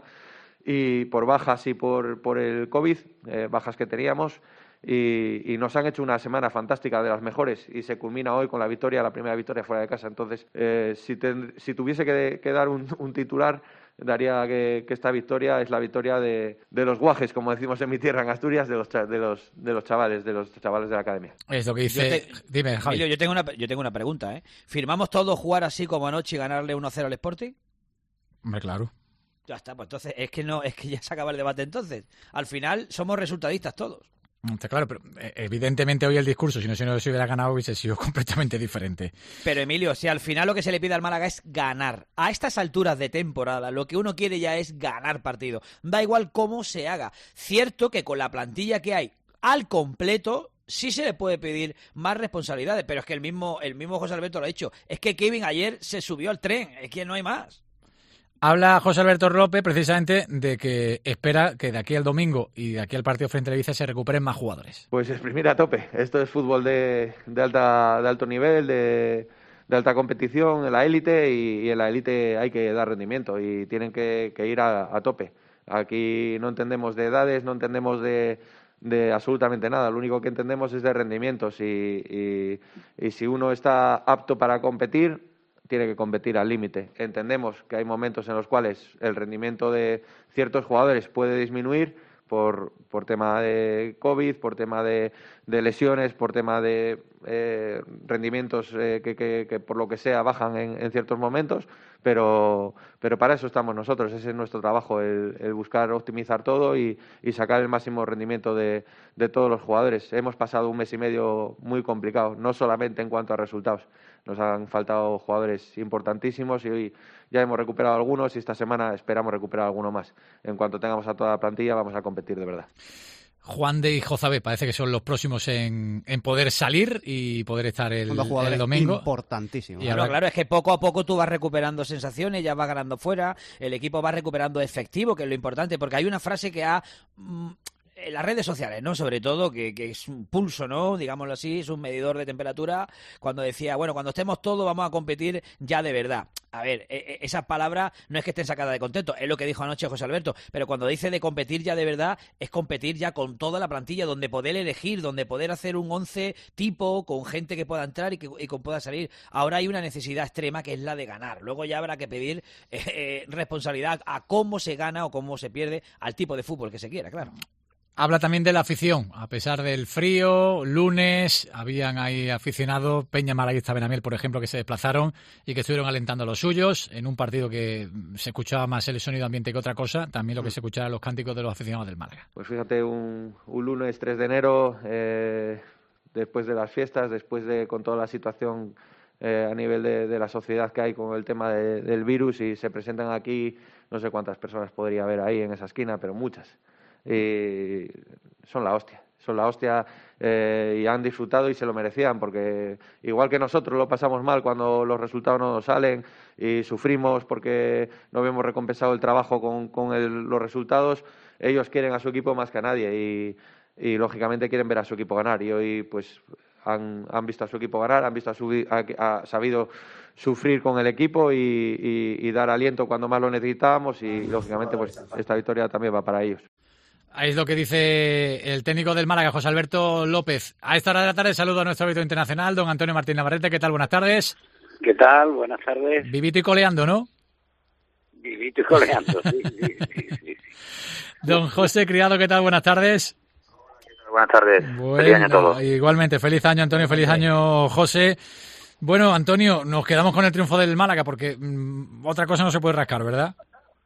y por bajas y por, por el COVID, eh, bajas que teníamos. Y, y nos han hecho una semana fantástica, de las mejores, y se culmina hoy con la victoria, la primera victoria fuera de casa. Entonces, eh, si, ten, si tuviese que, que dar un, un titular, daría que, que esta victoria es la victoria de, de los guajes, como decimos en mi tierra, en Asturias, de los, de los, de los chavales, de los chavales de la academia. Es lo que dice... Yo te- Dime, Javi. Emilio, yo tengo una, yo tengo una pregunta, ¿eh? ¿Firmamos todos jugar así como anoche y ganarle uno cero al Sporting? Hombre, claro. Ya está, pues entonces es que no, es que ya se acaba el debate entonces. Al final somos resultadistas todos. Está claro, pero eh, evidentemente hoy el discurso, si no se nos hubiera ganado, hubiese sido completamente diferente. Pero Emilio, si al final lo que se le pide al Málaga es ganar. A estas alturas de temporada, lo que uno quiere ya es ganar partido. Da igual cómo se haga. Cierto que con la plantilla que hay al completo, sí se le puede pedir más responsabilidades, pero es que el mismo, el mismo José Alberto lo ha dicho. Es que Kevin ayer se subió al tren, es que no hay más. Habla José Alberto López precisamente de que espera que de aquí al domingo y de aquí al partido frente a Ibiza se recuperen más jugadores. Pues exprimir a tope. Esto es fútbol de, de, alta, de alto nivel, de, de alta competición, en la élite, y, y en la élite hay que dar rendimiento y tienen que, que ir a, a tope. Aquí no entendemos de edades, no entendemos de, de absolutamente nada. Lo único que entendemos es de rendimientos y, y, y si uno está apto para competir, tiene que competir al límite. Entendemos que hay momentos en los cuales el rendimiento de ciertos jugadores puede disminuir por, por tema de COVID, por tema de, de lesiones, por tema de eh, rendimientos eh, que, que, que por lo que sea bajan en, en ciertos momentos, pero, pero para eso estamos nosotros. Ese es nuestro trabajo, el, el buscar optimizar todo y, y sacar el máximo rendimiento de, de todos los jugadores. Hemos pasado un mes y medio muy complicado, no solamente en cuanto a resultados. Nos han faltado jugadores importantísimos y hoy ya hemos recuperado algunos y esta semana esperamos recuperar alguno más. En cuanto tengamos a toda la plantilla vamos a competir de verdad. Juan de y Jozabé parece que son los próximos en, en poder salir y poder estar el, el domingo. Importantísimo. Y ahora, claro, es que poco a poco tú vas recuperando sensaciones, ya vas ganando fuera, el equipo va recuperando efectivo, que es lo importante, porque hay una frase que ha... Mmm, en las redes sociales, ¿no? Sobre todo, que, que es un pulso, ¿no? Digámoslo así, es un medidor de temperatura, cuando decía, bueno, cuando estemos todos vamos a competir ya de verdad. A ver, eh, esas palabras no es que estén sacadas de contexto, es lo que dijo anoche José Alberto, pero cuando dice de competir ya de verdad, es competir ya con toda la plantilla, donde poder elegir, donde poder hacer un once tipo, con gente que pueda entrar y que, y que pueda salir. Ahora hay una necesidad extrema que es la de ganar. Luego ya habrá que pedir eh, eh, responsabilidad a cómo se gana o cómo se pierde, al tipo de fútbol que se quiera, claro. Habla también de la afición, a pesar del frío, lunes, habían ahí aficionados, Peña Malaguista Benamiel, por ejemplo, que se desplazaron y que estuvieron alentando a los suyos, en un partido que se escuchaba más el sonido ambiente que otra cosa, también lo que se escuchaba los cánticos de los aficionados del Málaga. Pues fíjate, un, un lunes tres de enero, eh, después de las fiestas, después de con toda la situación eh, a nivel de, de la sociedad que hay con el tema de, del virus, y se presentan aquí, no sé cuántas personas podría haber ahí en esa esquina, pero muchas. Y son la hostia, son la hostia eh, y han disfrutado y se lo merecían, porque igual que nosotros lo pasamos mal cuando los resultados no nos salen y sufrimos porque no vemos recompensado el trabajo con, con el, los resultados, ellos quieren a su equipo más que a nadie y, y lógicamente quieren ver a su equipo ganar, y hoy pues han, han visto a su equipo ganar, han visto a su, ha, ha sabido sufrir con el equipo y, y, y dar aliento cuando más lo necesitábamos, y lógicamente pues esta victoria también va para ellos. Ahí es lo que dice el técnico del Málaga, José Alberto López. A esta hora de la tarde saludo a nuestro árbitro internacional, don Antonio Martín Navarrete. ¿Qué tal? Buenas tardes. ¿Qué tal? Buenas tardes. Vivito y coleando, ¿no? Vivito y coleando, sí, sí, sí, sí. Don José Criado, ¿qué tal? Buenas tardes. Buenas tardes. Bueno, feliz año a todos. Igualmente, feliz año, Antonio, feliz año, José. Bueno, Antonio, nos quedamos con el triunfo del Málaga porque mmm, otra cosa no se puede rascar, ¿verdad?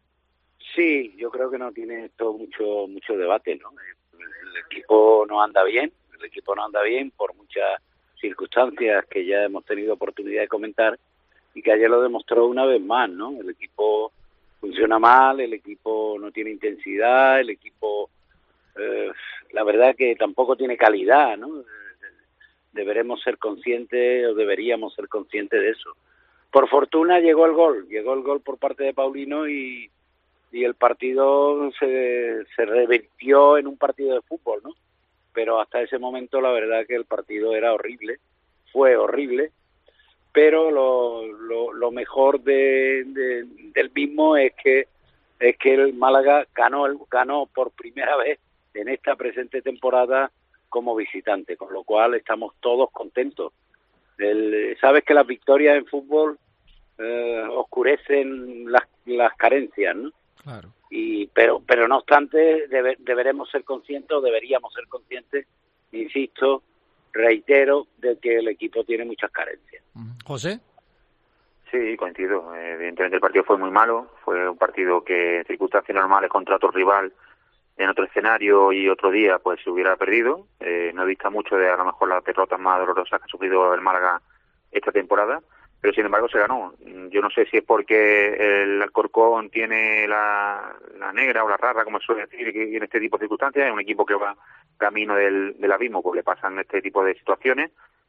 Sí, yo creo que no tiene esto mucho mucho debate, ¿no? El, el equipo no anda bien, el equipo no anda bien por muchas circunstancias que ya hemos tenido oportunidad de comentar y que ayer lo demostró una vez más, ¿no? El equipo funciona mal, el equipo no tiene intensidad, el equipo, eh, la verdad que tampoco tiene calidad, ¿no? Deberemos ser conscientes o deberíamos ser conscientes de eso. Por fortuna llegó el gol, llegó el gol por parte de Paulino y y el partido se, se revirtió en un partido de fútbol, ¿no? Pero hasta ese momento la verdad que el partido era horrible, fue horrible, pero lo, lo, lo mejor de, de, del mismo es que es que el Málaga ganó, ganó por primera vez en esta presente temporada como visitante, con lo cual estamos todos contentos. El, sabes que las victorias en fútbol eh, oscurecen las, las carencias, ¿no? Claro. Y pero pero no obstante debe, deberemos ser conscientes o deberíamos ser conscientes, insisto, reitero, de que el equipo tiene muchas carencias. José. Sí, coincido. Evidentemente el partido fue muy malo, fue un partido que en circunstancias normales contra otro rival en otro escenario y otro día pues se hubiera perdido. Eh, no dista mucho de a lo mejor las derrotas más dolorosas que ha sufrido el Málaga esta temporada. Pero sin embargo se ganó. Yo no sé si es porque el Alcorcón tiene la, la negra o la rara, como se suele decir, que en este tipo de circunstancias es un equipo que va camino del, del abismo, pues le pasan este tipo de situaciones,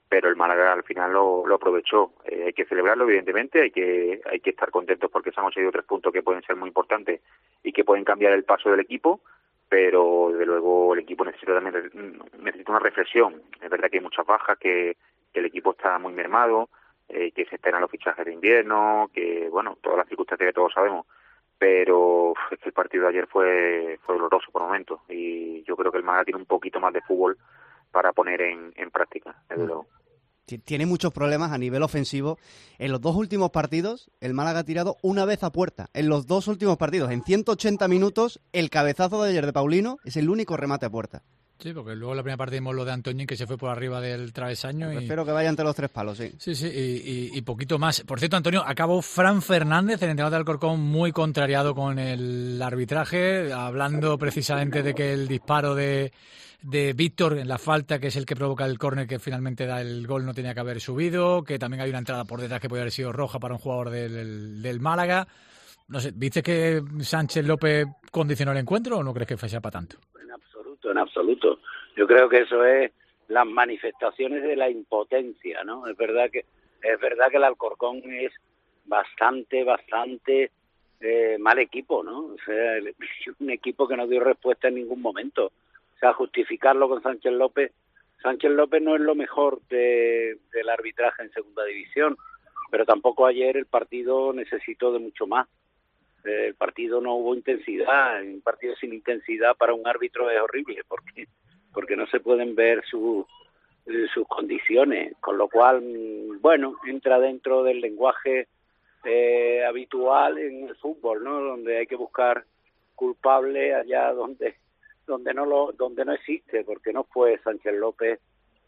pero el Málaga al final lo, lo aprovechó. Eh, hay que celebrarlo, evidentemente, hay que hay que estar contentos porque se han conseguido tres puntos que pueden ser muy importantes y que pueden cambiar el paso del equipo, pero desde luego el equipo necesita también necesita una reflexión. Es verdad que hay muchas bajas, que, que el equipo está muy mermado, eh, que se esperan los fichajes de invierno, que bueno, todas las circunstancias que todos sabemos, pero es que el partido de ayer fue, fue doloroso por momentos y yo creo que el Málaga tiene un poquito más de fútbol para poner en, en práctica, desde luego. Tiene muchos problemas a nivel ofensivo. En los dos últimos partidos, el Málaga ha tirado una vez a puerta. En los dos últimos partidos, en ciento ochenta minutos, el cabezazo de ayer de Paulino es el único remate a puerta. Sí, porque luego en la primera parte vimos lo de Antoñín, que se fue por arriba del travesaño. Y... Espero que vaya entre los tres palos, sí. Sí, sí, y, y, y poquito más. Por cierto, Antonio, acabó Fran Fernández, el entrenador de Alcorcón, muy contrariado con el arbitraje, hablando precisamente de que el disparo de... de Víctor en la falta, que es el que provoca el córner que finalmente da el gol, no tenía que haber subido, que también hay una entrada por detrás que podría haber sido roja para un jugador del, del Málaga. No sé, ¿viste que Sánchez López condicionó el encuentro o no crees que sea para tanto? En absoluto, en absoluto. Yo creo que eso es las manifestaciones de la impotencia, ¿no? Es verdad que es verdad que el Alcorcón es bastante, bastante eh, mal equipo, ¿no? O sea, un equipo que no dio respuesta en ningún momento. O sea, justificarlo con Sánchez López. Sánchez López no es lo mejor de, del arbitraje en segunda división, pero tampoco ayer el partido necesitó de mucho más. Eh, el partido no hubo intensidad. Un partido sin intensidad para un árbitro es horrible, porque porque no se pueden ver su, sus condiciones, con lo cual, bueno, entra dentro del lenguaje eh, habitual en el fútbol, ¿no? Donde hay que buscar culpables allá donde donde no lo donde no existe, porque no fue Sánchez López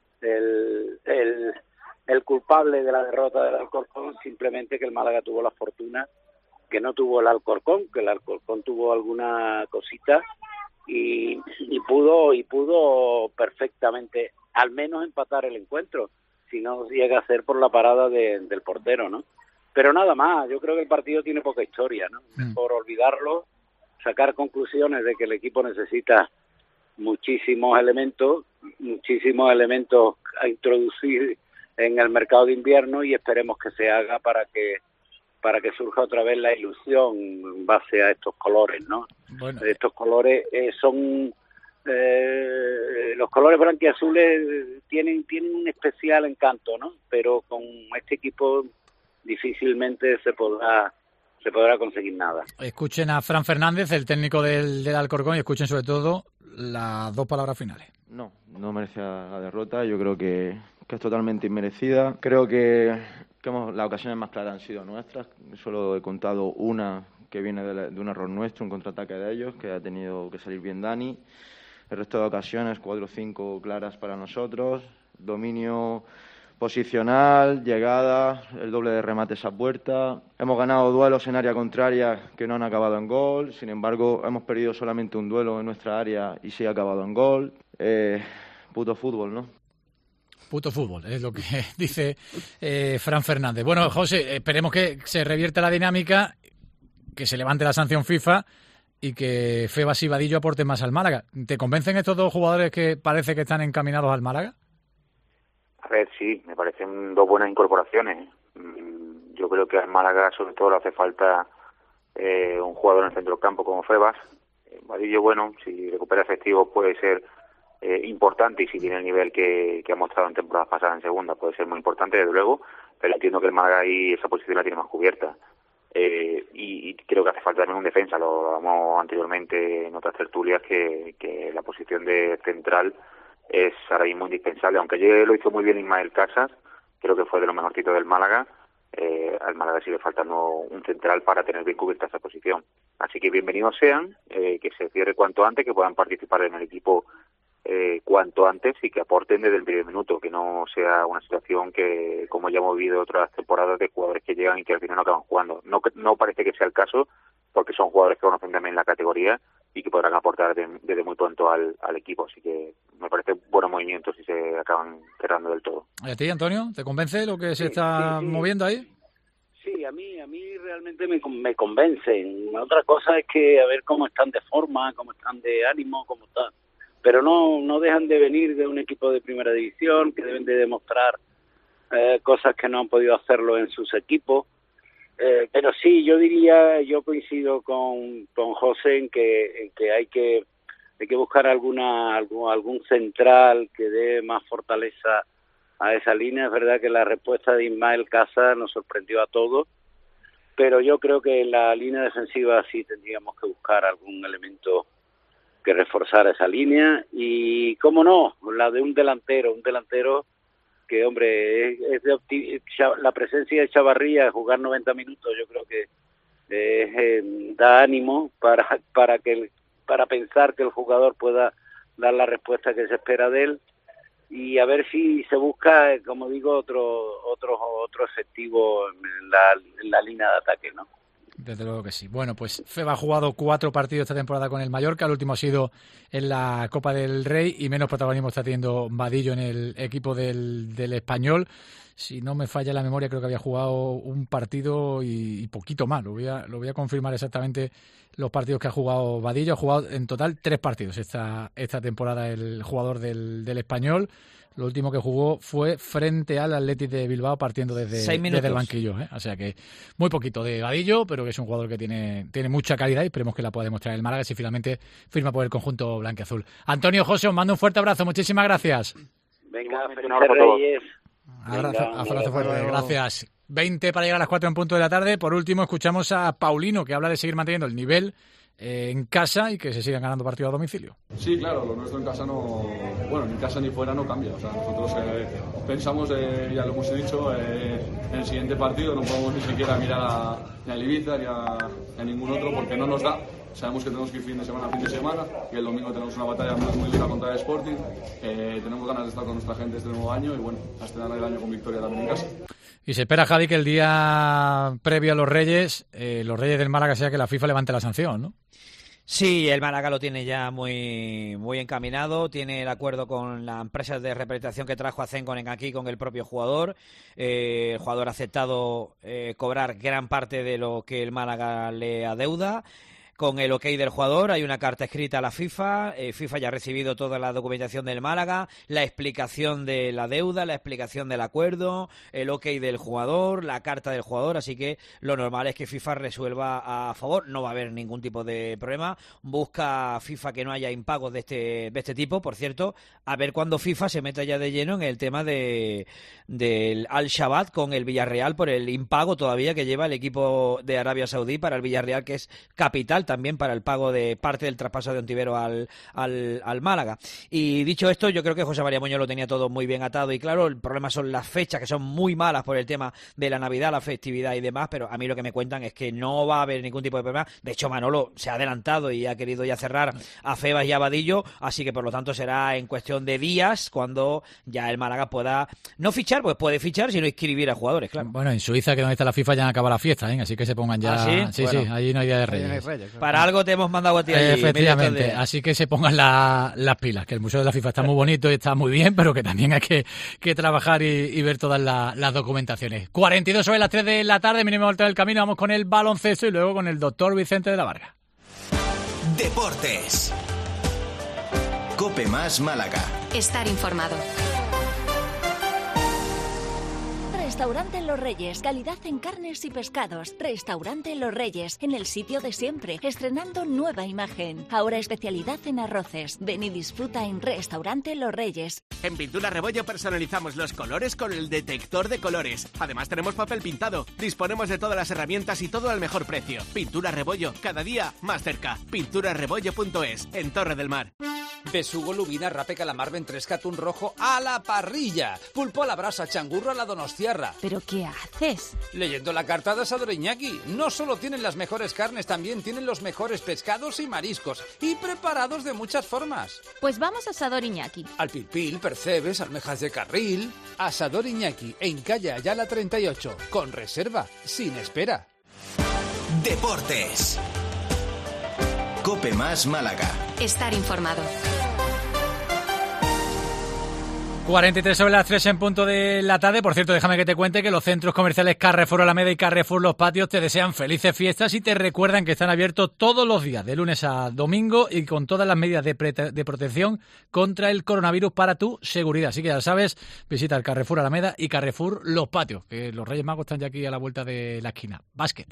el, el el culpable de la derrota del Alcorcón, simplemente que el Málaga tuvo la fortuna que no tuvo el Alcorcón, que el Alcorcón tuvo alguna cosita y, y pudo y pudo perfectamente al menos empatar el encuentro, si no llega a ser por la parada de, del portero, ¿no? Pero nada más, yo creo que el partido tiene poca historia, ¿no? Mejor olvidarlo, sacar conclusiones de que el equipo necesita muchísimos elementos, muchísimos elementos a introducir en el mercado de invierno y esperemos que se haga para que para que surja otra vez la ilusión en base a estos colores, ¿no? Bueno. Estos colores eh, son eh, los colores blanquiazules tienen tienen un especial encanto, ¿no? Pero con este equipo difícilmente se podrá se podrá conseguir nada. Escuchen a Fran Fernández, el técnico del, del Alcorcón, y escuchen sobre todo las dos palabras finales. No, no merece la derrota. Yo creo que, que es totalmente inmerecida. Creo que, que hemos, las ocasiones más claras han sido nuestras. Solo he contado una que viene de, la, de un error nuestro, un contraataque de ellos, que ha tenido que salir bien Dani. El resto de ocasiones, cuatro o cinco claras para nosotros. Dominio posicional, llegada, el doble de remates a puerta. Hemos ganado duelos en área contraria que no han acabado en gol. Sin embargo, hemos perdido solamente un duelo en nuestra área y sí ha acabado en gol. Eh, puto fútbol, ¿no? Puto fútbol, es lo que dice eh, Fran Fernández. Bueno, José, esperemos que se revierta la dinámica, que se levante la sanción FIFA y que Febas y Vadillo aporten más al Málaga. ¿Te convencen estos dos jugadores que parece que están encaminados al Málaga? A ver, sí, me parecen dos buenas incorporaciones. Yo creo que al Málaga sobre todo le hace falta eh, un jugador en el centro del campo como Febas. Vadillo, bueno, si recupera efectivos puede ser eh, importante y si tiene el nivel que, que ha mostrado en temporadas pasadas en segunda puede ser muy importante, desde luego, pero entiendo que el Málaga ahí esa posición la tiene más cubierta. Eh, y, y creo que hace falta también un defensa, lo hablamos anteriormente en otras tertulias, que, que la posición de central es ahora mismo indispensable, aunque ayer lo hizo muy bien Ismael Casas, creo que fue de lo mejorcito del Málaga. Eh, al Málaga sigue faltando un central para tener bien cubierta esa posición. Así que bienvenidos sean, eh, que se cierre cuanto antes, que puedan participar en el equipo eh, cuanto antes y que aporten desde el primer minuto, que no sea una situación que, como ya hemos vivido otras temporadas, de jugadores que llegan y que al final no acaban jugando. No, no parece que sea el caso, porque son jugadores que conocen también la categoría y que podrán aportar de, desde muy pronto al, al equipo, así que me parece buenos movimientos si se acaban cerrando del todo. ¿Y a ti, Antonio? ¿Te convence lo que sí, se está sí, sí. moviendo ahí? Sí, a mí a mí realmente me, me convencen. Otra cosa es que a ver cómo están de forma, cómo están de ánimo, cómo están. Pero no no dejan de venir de un equipo de primera división, que deben de demostrar eh, cosas que no han podido hacerlo en sus equipos. Eh, pero sí, yo diría, yo coincido con, con José en que, en que hay que hay que buscar alguna algún, algún central que dé más fortaleza a esa línea. Es verdad que la respuesta de Ismael Casa nos sorprendió a todos, pero yo creo que en la línea defensiva sí tendríamos que buscar algún elemento que reforzara esa línea, y cómo no, la de un delantero, un delantero que, hombre, es, es de opti- la presencia de Chavarría, jugar noventa minutos, yo creo que eh, eh, da ánimo para para que el, para pensar que el jugador pueda dar la respuesta que se espera de él, y a ver si se busca, como digo, otro otro otro efectivo en la, en la línea de ataque, ¿no? Desde luego que sí. Bueno, pues Feba ha jugado cuatro partidos esta temporada con el Mallorca, el último ha sido en la Copa del Rey, y menos protagonismo está teniendo Vadillo en el equipo del, del Español. Si no me falla la memoria, creo que había jugado un partido y, y poquito más. Lo voy a, lo voy a confirmar exactamente los partidos que ha jugado Vadillo. Ha jugado en total tres partidos esta, esta temporada el jugador del, del Español. Lo último que jugó fue frente al Athletic de Bilbao, partiendo desde, desde el banquillo, ¿eh? O sea que muy poquito de Vadillo, pero que es un jugador que tiene, tiene mucha calidad, y esperemos que la pueda demostrar el Málaga si finalmente firma por el conjunto blanquiazul. Antonio, José, os mando un fuerte abrazo. Muchísimas gracias. Venga, felices Reyes. Abrazo, abrazo fuerte, gracias. veinte para llegar a las cuatro en punto de la tarde. Por último, escuchamos a Paulino, que habla de seguir manteniendo el nivel eh, en casa y que se sigan ganando partidos a domicilio. Sí, claro, lo nuestro en casa no, bueno, ni casa ni fuera no cambia. O sea, nosotros eh, pensamos, eh, ya lo hemos dicho, eh, en el siguiente partido no podemos ni siquiera mirar a, ni a Ibiza ni a, ni a ningún otro, porque no nos da. Sabemos que tenemos que ir fin de semana a fin de semana, y el domingo tenemos una batalla muy, muy dura contra el Sporting. Eh, tenemos ganas de estar con nuestra gente este nuevo año, y bueno, a estrenar el año con victoria también en casa. Y se espera, Javi, que el día previo a los Reyes, eh, los Reyes del Málaga, sea que la FIFA levante la sanción, ¿no? Sí, el Málaga lo tiene ya muy muy encaminado, tiene el acuerdo con la empresa de representación que trajo a Zenconen aquí con el propio jugador. Eh, el jugador ha aceptado eh, cobrar gran parte de lo que el Málaga le adeuda. Con el ok del jugador hay una carta escrita a la FIFA, eh, FIFA ya ha recibido toda la documentación del Málaga, la explicación de la deuda, la explicación del acuerdo, el ok del jugador, la carta del jugador, así que lo normal es que FIFA resuelva a favor, no va a haber ningún tipo de problema. Busca FIFA que no haya impagos de este, de este tipo, por cierto, a ver cuándo FIFA se meta ya de lleno en el tema de del Al-Shabaab con el Villarreal por el impago todavía que lleva el equipo de Arabia Saudí para el Villarreal, que es capital también para el pago de parte del traspaso de Ontivero al, al, al Málaga. Y dicho esto, yo creo que José María Muñoz lo tenía todo muy bien atado y claro. El problema son las fechas, que son muy malas por el tema de la Navidad, la festividad y demás, pero a mí lo que me cuentan es que no va a haber ningún tipo de problema. De hecho, Manolo se ha adelantado y ha querido ya cerrar a Febas y a Vadillo, así que por lo tanto será en cuestión de días cuando ya el Málaga pueda, no fichar, pues puede fichar, sino inscribir a jugadores, claro. Bueno, en Suiza, que donde está la FIFA, ya acaba la fiesta, ¿eh? Así que se pongan ya... ¿Ah, sí? Sí, Bueno. sí, allí no hay día de Reyes. Ahí no hay Reyes, claro. Para algo te hemos mandado a ti allí. Efectivamente, de... así que se pongan la, las pilas, que el Museo de la FIFA está muy bonito y está muy bien, pero que también hay que, que trabajar y, y ver todas la, las documentaciones. cuarenta y dos sobre las tres de la tarde, mínimo vuelta del camino, vamos con el baloncesto y luego con el doctor Vicente de la Varga. Deportes. Cope Más Málaga. Estar informado. Restaurante Los Reyes, calidad en carnes y pescados. Restaurante Los Reyes, en el sitio de siempre, estrenando nueva imagen. Ahora especialidad en arroces. Ven y disfruta en Restaurante Los Reyes. En Pintura Rebollo personalizamos los colores con el detector de colores. Además tenemos papel pintado. Disponemos de todas las herramientas y todo al mejor precio. Pintura Rebollo, cada día más cerca. pintura rebollo punto es, en Torre del Mar. Besugo, lubina, rape, calamar, ventresca, atún rojo a la parrilla. Pulpo a la brasa, changurro a la donostiarra. ¿Pero qué haces? Leyendo la carta de Asador Iñaki. No solo tienen las mejores carnes, también tienen los mejores pescados y mariscos. Y preparados de muchas formas. Pues vamos a Asador Iñaki. Al pilpil, percebes, almejas de carril. Asador Iñaki, en calle Ayala treinta y ocho. Con reserva, sin espera. Deportes. Cope Más Málaga. Estar informado. cuarenta y tres sobre las tres en punto de la tarde. Por cierto, déjame que te cuente que los centros comerciales Carrefour Alameda y Carrefour Los Patios te desean felices fiestas y te recuerdan que están abiertos todos los días, de lunes a domingo, y con todas las medidas de, pre- de protección contra el coronavirus para tu seguridad. Así que ya sabes, visita el Carrefour Alameda y Carrefour Los Patios, que los Reyes Magos están ya aquí a la vuelta de la esquina. Básquet.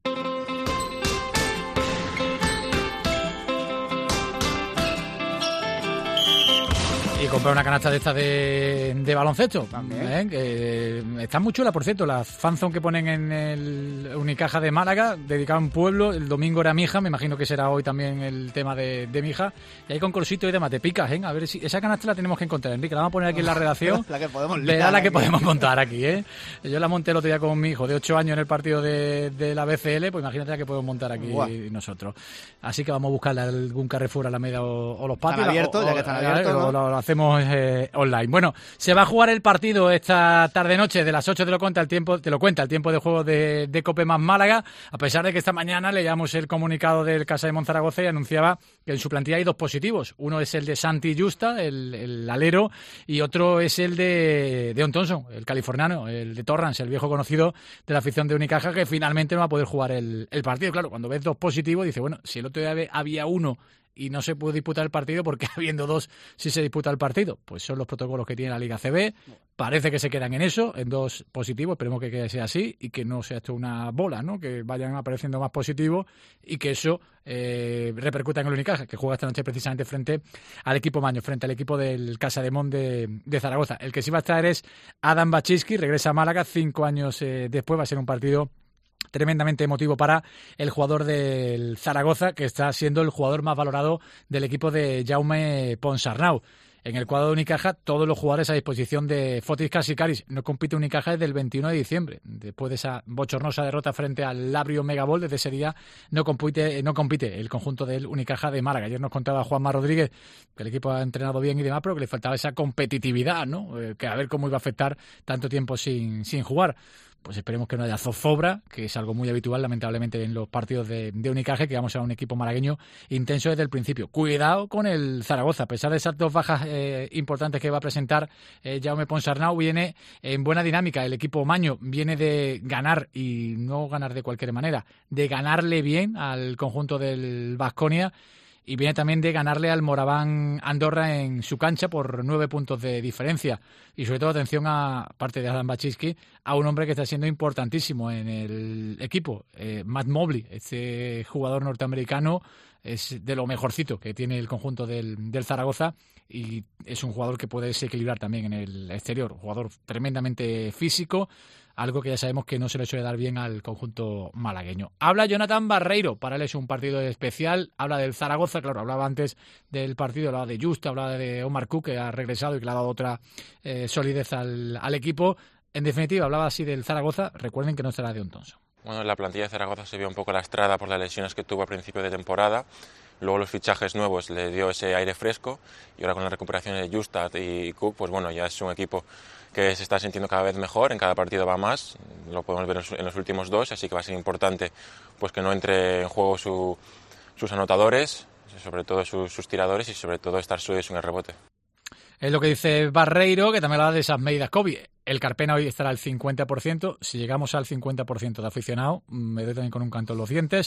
Y comprar una canasta de esta de, de baloncesto. ¿Eh? Que está muy chula, por cierto. La fanzone que ponen en el Unicaja de Málaga, dedicada a un pueblo. El domingo era mi hija, me imagino que será hoy también el tema de, de mi hija. Y hay con colorcito y demás. Te picas, ¿eh? A ver si esa canasta la tenemos que encontrar, Enrique. La vamos a poner aquí en la redacción. La que podemos Verá la que aquí. podemos montar aquí, ¿eh? Yo la monté el otro día con mi hijo de ocho años en el partido de, de la B C L. Pues imagínate la que podemos montar aquí Buah. nosotros. Así que vamos a buscarle algún Carrefour, Alameda o, o Los Patios. Están abiertos, o, ya que están abiertos. O, ¿no? o, lo, lo hacemos Eh, online. Bueno, se va a jugar el partido esta tarde-noche de las ocho, te lo cuenta el tiempo, te lo cuenta el tiempo de juego de, de Cope más Málaga, a pesar de que esta mañana leíamos el comunicado del Casa de Monzaragoza y anunciaba que en su plantilla hay dos positivos. Uno es el de Santi Justa, el, el alero, y otro es el de Deon Thompson, el californiano, el de Torrance, el viejo conocido de la afición de Unicaja, que finalmente no va a poder jugar el, el partido. Claro, cuando ves dos positivos, dice, bueno, si el otro día había uno y no se puede disputar el partido, porque habiendo dos sí se disputa el partido. Pues son los protocolos que tiene la Liga A C B. Parece que se quedan en eso, en dos positivos. Esperemos que sea así y que no sea esto una bola, ¿no? Que vayan apareciendo más positivos y que eso eh, repercuta en el Unicaja, que juega esta noche precisamente frente al equipo Maño, frente al equipo del Casademón de, de Zaragoza. El que sí va a estar es Adam Baczynski, regresa a Málaga cinco años eh, después. Va a ser un partido tremendamente emotivo para el jugador del Zaragoza, que está siendo el jugador más valorado del equipo de Jaume Ponsarnau. En el cuadro de Unicaja, todos los jugadores a disposición de Fotis Kasikaris. No compite Unicaja desde el veintiuno de diciembre. Después de esa bochornosa derrota frente al Labrio Megabol, desde ese día no compite, no compite el conjunto del Unicaja de Málaga. Ayer nos contaba Juanma Rodríguez que el equipo ha entrenado bien y demás, pero que le faltaba esa competitividad, ¿no? Eh, que a ver cómo iba a afectar tanto tiempo sin, sin jugar. Pues esperemos que no haya zozobra, que es algo muy habitual, lamentablemente, en los partidos de, de Unicaja, que vamos a un equipo malagueño intenso desde el principio. Cuidado con el Zaragoza, a pesar de esas dos bajas eh, importantes que va a presentar eh, Jaume Ponsarnau, viene en buena dinámica. El equipo Maño viene de ganar, y no ganar de cualquier manera, de ganarle bien al conjunto del Baskonia, y viene también de ganarle al Moraván Andorra en su cancha por nueve puntos de diferencia. Y sobre todo, atención, a parte de Adam Baczynski, a un hombre que está siendo importantísimo en el equipo, eh, Matt Mobley, este jugador norteamericano, es de lo mejorcito que tiene el conjunto del, del Zaragoza, y es un jugador que puede desequilibrar también en el exterior, un jugador tremendamente físico, algo que ya sabemos que no se le suele dar bien al conjunto malagueño. Habla Jonathan Barreiro, para él es un partido especial, habla del Zaragoza, claro, hablaba antes del partido, hablaba de Justa, hablaba de Omar Cook, que ha regresado y que le ha dado otra eh, solidez al, al equipo. En definitiva, hablaba así del Zaragoza. Recuerden que no estará Deon Thompson. Bueno, la plantilla de Zaragoza se vio un poco lastrada por las lesiones que tuvo a principio de temporada. Luego los fichajes nuevos le dio ese aire fresco, y ahora con la recuperación de Justa y Cook, pues bueno, ya es un equipo que se está sintiendo cada vez mejor, en cada partido va más, lo podemos ver en los últimos dos, así que va a ser importante pues que no entre en juego su, sus anotadores, sobre todo sus, sus tiradores, y sobre todo estar suyos en el rebote. Es lo que dice Barreiro, que también habla de esas medidas COVID. El Carpena hoy estará al cincuenta por ciento. Si llegamos al cincuenta por ciento de aficionados, me doy también con un canto en los dientes.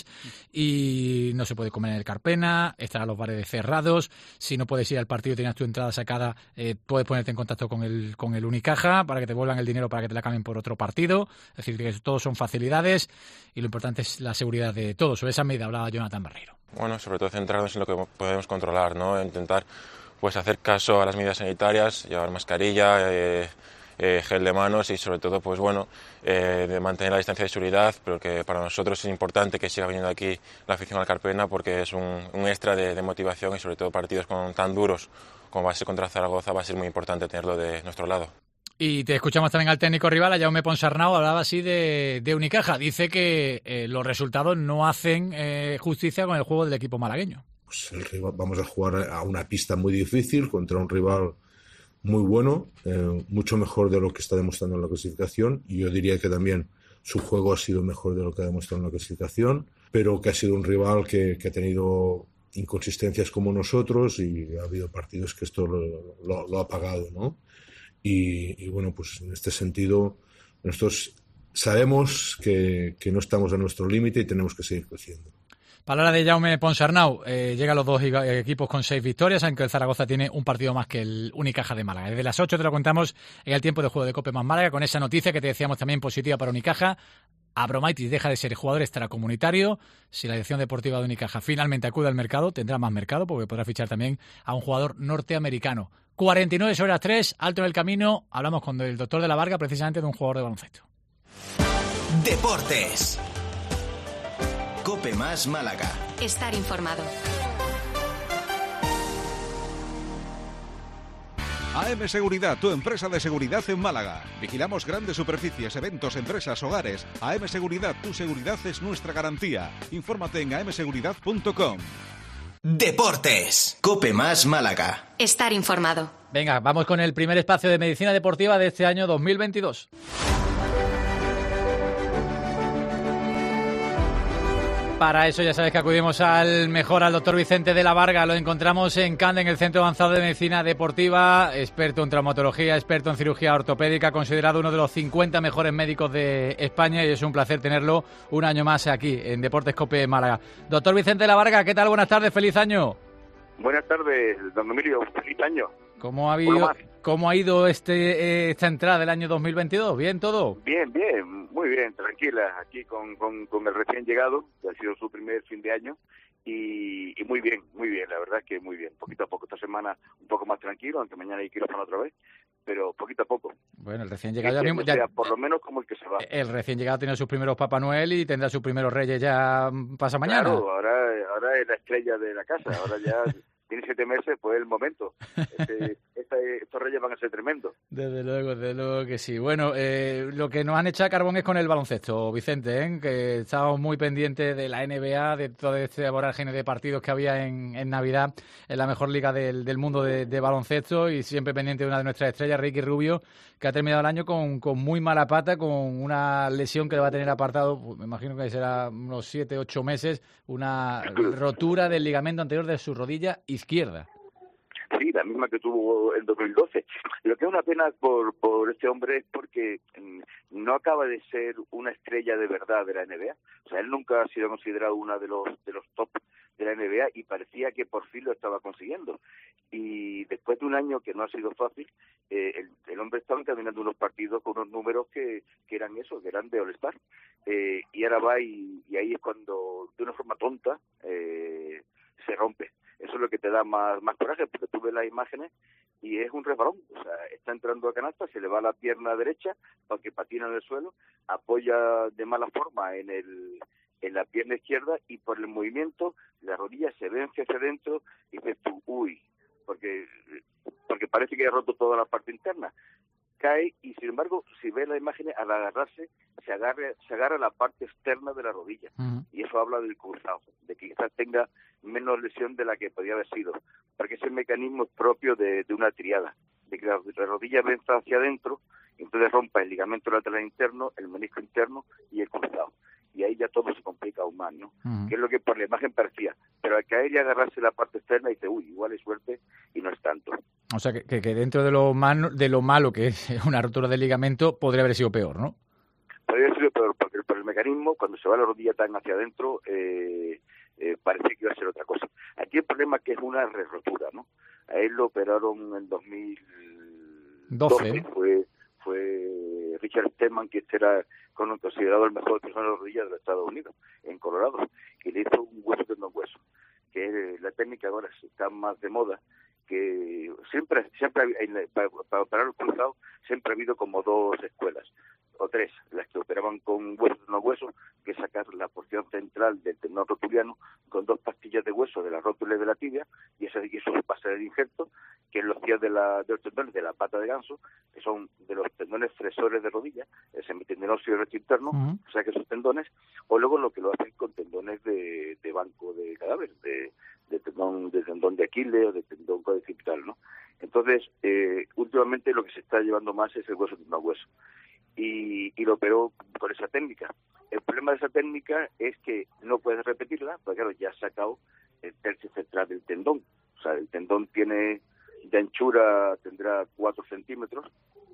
Y no se puede comer en el Carpena, estarán los bares cerrados. Si no puedes ir al partido y tienes tu entrada sacada, eh, puedes ponerte en contacto con el, con el Unicaja para que te vuelvan el dinero para que te la cambien por otro partido. Es decir, que todos son facilidades, y lo importante es la seguridad de todos. Sobre esa medida hablaba Jonathan Barreiro. Bueno, sobre todo centrarnos en lo que podemos controlar, ¿no? Intentar pues hacer caso a las medidas sanitarias, llevar mascarilla, eh, eh, gel de manos, y sobre todo pues bueno eh, de mantener la distancia de seguridad, pero que para nosotros es importante que siga viniendo aquí la afición al Carpena, porque es un, un extra de, de motivación, y sobre todo partidos con, tan duros como va a ser contra Zaragoza, va a ser muy importante tenerlo de nuestro lado. Y te escuchamos también al técnico rival, a Jaume Ponsarnau, hablaba así de, de Unicaja. Dice que eh, los resultados no hacen eh, justicia con el juego del equipo malagueño. Pues el rival, vamos a jugar a una pista muy difícil contra un rival muy bueno, eh, mucho mejor de lo que está demostrando en la clasificación, y yo diría que también su juego ha sido mejor de lo que ha demostrado en la clasificación, pero que ha sido un rival que, que ha tenido inconsistencias como nosotros, y ha habido partidos que esto lo, lo, lo ha pagado, ¿no? y, y bueno, pues en este sentido nosotros sabemos que, que no estamos a nuestro límite y tenemos que seguir creciendo. Palabra de Jaume Ponsarnau. Eh, llegan los dos equipos con seis victorias, aunque el Zaragoza tiene un partido más que el Unicaja de Málaga. Desde las ocho te lo contamos en el tiempo de juego de Cope más Málaga, con esa noticia que te decíamos también positiva para Unicaja. Abromaitis deja de ser jugador extracomunitario. Si la dirección deportiva de Unicaja finalmente acude al mercado, tendrá más mercado porque podrá fichar también a un jugador norteamericano. cuarenta y nueve sobre las tres, alto en el camino. Hablamos con el doctor de la Varga, precisamente de un jugador de baloncesto. Deportes. Cope más Málaga. Estar informado. A M Seguridad, tu empresa de seguridad en Málaga. Vigilamos grandes superficies, eventos, empresas, hogares. A M Seguridad, tu seguridad es nuestra garantía. Infórmate en a m seguridad punto com. Deportes. Cope más Málaga. Estar informado. Venga, vamos con el primer espacio de medicina deportiva de este año dos mil veintidós. Para eso ya sabes que acudimos al mejor, al doctor Vicente de la Varga. Lo encontramos en Cande, en el Centro Avanzado de Medicina Deportiva, experto en traumatología, experto en cirugía ortopédica, considerado uno de los cincuenta mejores médicos de España, y es un placer tenerlo un año más aquí en Deportes Cope Málaga. Doctor Vicente de la Varga, ¿qué tal? Buenas tardes, feliz año. Buenas tardes, don Emilio, feliz año. ¿Cómo ha, habido, ¿Cómo ha ido este, esta entrada del año dos mil veintidós? ¿Bien todo? Bien, bien, muy bien, tranquila, aquí con, con, con el recién llegado, que ha sido su primer fin de año, y, y muy bien, muy bien, la verdad es que muy bien. Poquito a poco, esta semana un poco más tranquilo, aunque mañana hay quirófano otra vez, pero poquito a poco. Bueno, el recién llegado ya mismo... Ya, ya, por lo menos como el que se va. El recién llegado tiene sus primeros Papá Noel y tendrá sus primeros Reyes ya pasa mañana. Claro, ahora, ahora es la estrella de la casa, ahora ya... Tiene siete meses, pues es el momento. Este, este, estos reyes van a ser tremendos. Desde luego, desde luego que sí. Bueno, eh, lo que nos han echado a carbón es con el baloncesto, Vicente, ¿eh? Que estábamos muy pendientes de la N B A, de todo este vorágine de partidos que había en, en Navidad, en la mejor liga del, del mundo de, de baloncesto, y siempre pendiente de una de nuestras estrellas, Ricky Rubio, que ha terminado el año con, con muy mala pata, con una lesión que le va a tener apartado, pues, me imagino que será unos siete, ocho meses, una rotura del ligamento anterior de su rodilla izquierda. Sí, la misma que tuvo en dos mil doce. Lo que es una pena por, por este hombre es porque mm, no acaba de ser una estrella de verdad de la N B A. O sea, él nunca ha sido considerado uno de los de los top de la N B A y parecía que por fin lo estaba consiguiendo. Y después de un año que no ha sido fácil, eh, el, el hombre estaba encaminando unos partidos con unos números que, que eran eso, que eran de All-Star. Eh, y ahora va y, y ahí es cuando, de una forma tonta, eh, se rompe. Eso es lo que te da más, más coraje, porque tú ves las imágenes y es un resbalón. O sea, está entrando a canasta, se le va la pierna derecha para que patina en el suelo, apoya de mala forma en el en la pierna izquierda y por el movimiento la rodilla se vence hacia adentro y dices tú, uy, porque porque parece que ha roto toda la parte interna. Cae y, sin embargo, si ves las imágenes, al agarrarse, se agarra, se agarra la parte externa de la rodilla. Uh-huh. Y eso habla del cruzado, de que quizás tenga menos lesión de la que podría haber sido. Porque ese mecanismo es propio de, de una triada, de que la, la rodilla venza hacia adentro, entonces rompa el ligamento lateral interno, el menisco interno y el cruzado. Y ahí ya todo se complica aún más, ¿no? Uh-huh. Que es lo que por la imagen parecía. Pero al caer y agarrarse la parte externa, dice, uy, igual es suerte y no es tanto. O sea, que, que, que dentro de lo, man, de lo malo que es una rotura del ligamento, podría haber sido peor, ¿no? Podría haber sido peor, porque por el mecanismo, cuando se va la rodilla tan hacia adentro, eh, eh, parece que iba a ser otra cosa. Aquí el problema es que es una re-rotura, ¿no? A él lo operaron en dos mil doce, fue, fue Richard Stedman, que era considerado el mejor personal de rodillas de los Estados Unidos, en Colorado, y le hizo un hueso tendón hueso, que la técnica ahora está más de moda, que siempre, siempre para, para operar el cruzado, siempre ha habido como dos escuelas, o tres, las que operaban con hueso no hueso, que es sacar la porción central del tendón rotuliano con dos pastillas de hueso de la rótula y de la tibia, y eso, y eso pasa el injerto, que es los días de, la, de los tendones de la pata de ganso, que son de los tendones fresores de rodilla, el semitendón óseo y recto interno, uh-huh. O sea que esos tendones, o luego lo que lo hacen con tendones de, de banco de cadáver, de, de tendón de tendón de Aquiles o de tendón cuadriceps, ¿no? Entonces, eh, últimamente lo que se está llevando más es el hueso tendón hueso. Y, y lo operó con esa técnica. El problema de esa técnica es que no puedes repetirla, porque claro, ya has sacado el tercio central del tendón. O sea, el tendón tiene de anchura, tendrá cuatro centímetros,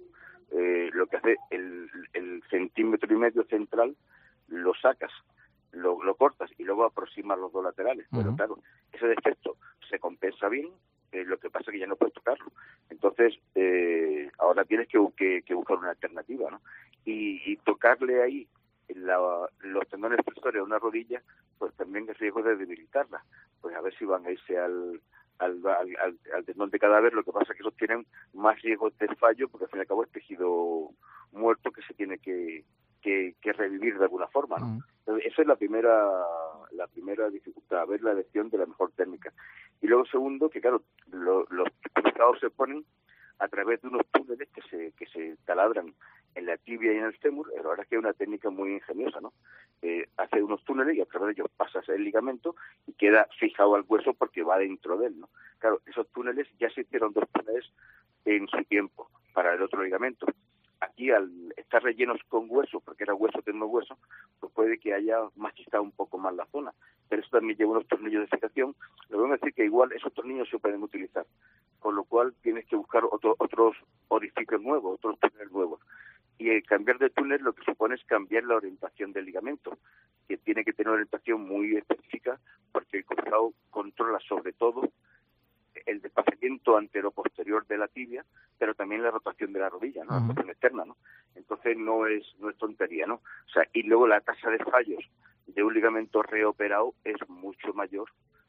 eh, lo que hace el, el centímetro y medio central lo sacas, lo, lo cortas y luego aproximas los dos laterales. Uh-huh. Pero claro, ese defecto se compensa bien, eh, lo que pasa es que ya no puedes tocarlo. Entonces, eh, ahora tienes que, que, que buscar una alternativa, ¿no? Y, y tocarle ahí la, los tendones flexores a una rodilla, pues también es riesgo de debilitarla. Pues a ver si van a irse al, al, al, al, al tendón de cadáver. Lo que pasa es que esos tienen más riesgo de fallo, porque al fin y al cabo es tejido muerto que se tiene que, que, que revivir de alguna forma, ¿no? Uh-huh. Entonces, esa es la primera la primera dificultad, ver la elección de la mejor técnica. Y luego segundo, que claro, lo, los cruzados se ponen a través de unos túneles que se que se taladran en la tibia y en el fémur. La verdad es que es una técnica muy ingeniosa, ¿no? Eh, hace unos túneles y a través de ellos pasas el ligamento y queda fijado al hueso porque va dentro de él, ¿no? Claro, esos túneles ya se hicieron dos túneles en su tiempo para el otro ligamento. Aquí, al estar rellenos con hueso, porque era hueso tengo hueso, pues puede que haya machistado un poco más la zona. Pero eso también lleva unos tornillos de fijación. Le voy a decir que igual esos tornillos se pueden utilizar, con lo cual tienes que buscar otro, otros orificios nuevos, otros túneles nuevos. Y el cambiar de túnel lo que supone es cambiar la orientación del ligamento, que tiene que tener una orientación muy específica, porque el cruzado controla sobre todo el desplazamiento antero-posterior de la tibia, pero también la rotación de la rodilla, ¿no? Uh-huh. La rotación externa, ¿no? Entonces no es no es tontería, ¿no? O sea, y luego la tasa de fallos de un ligamento reoperado es mucho mayor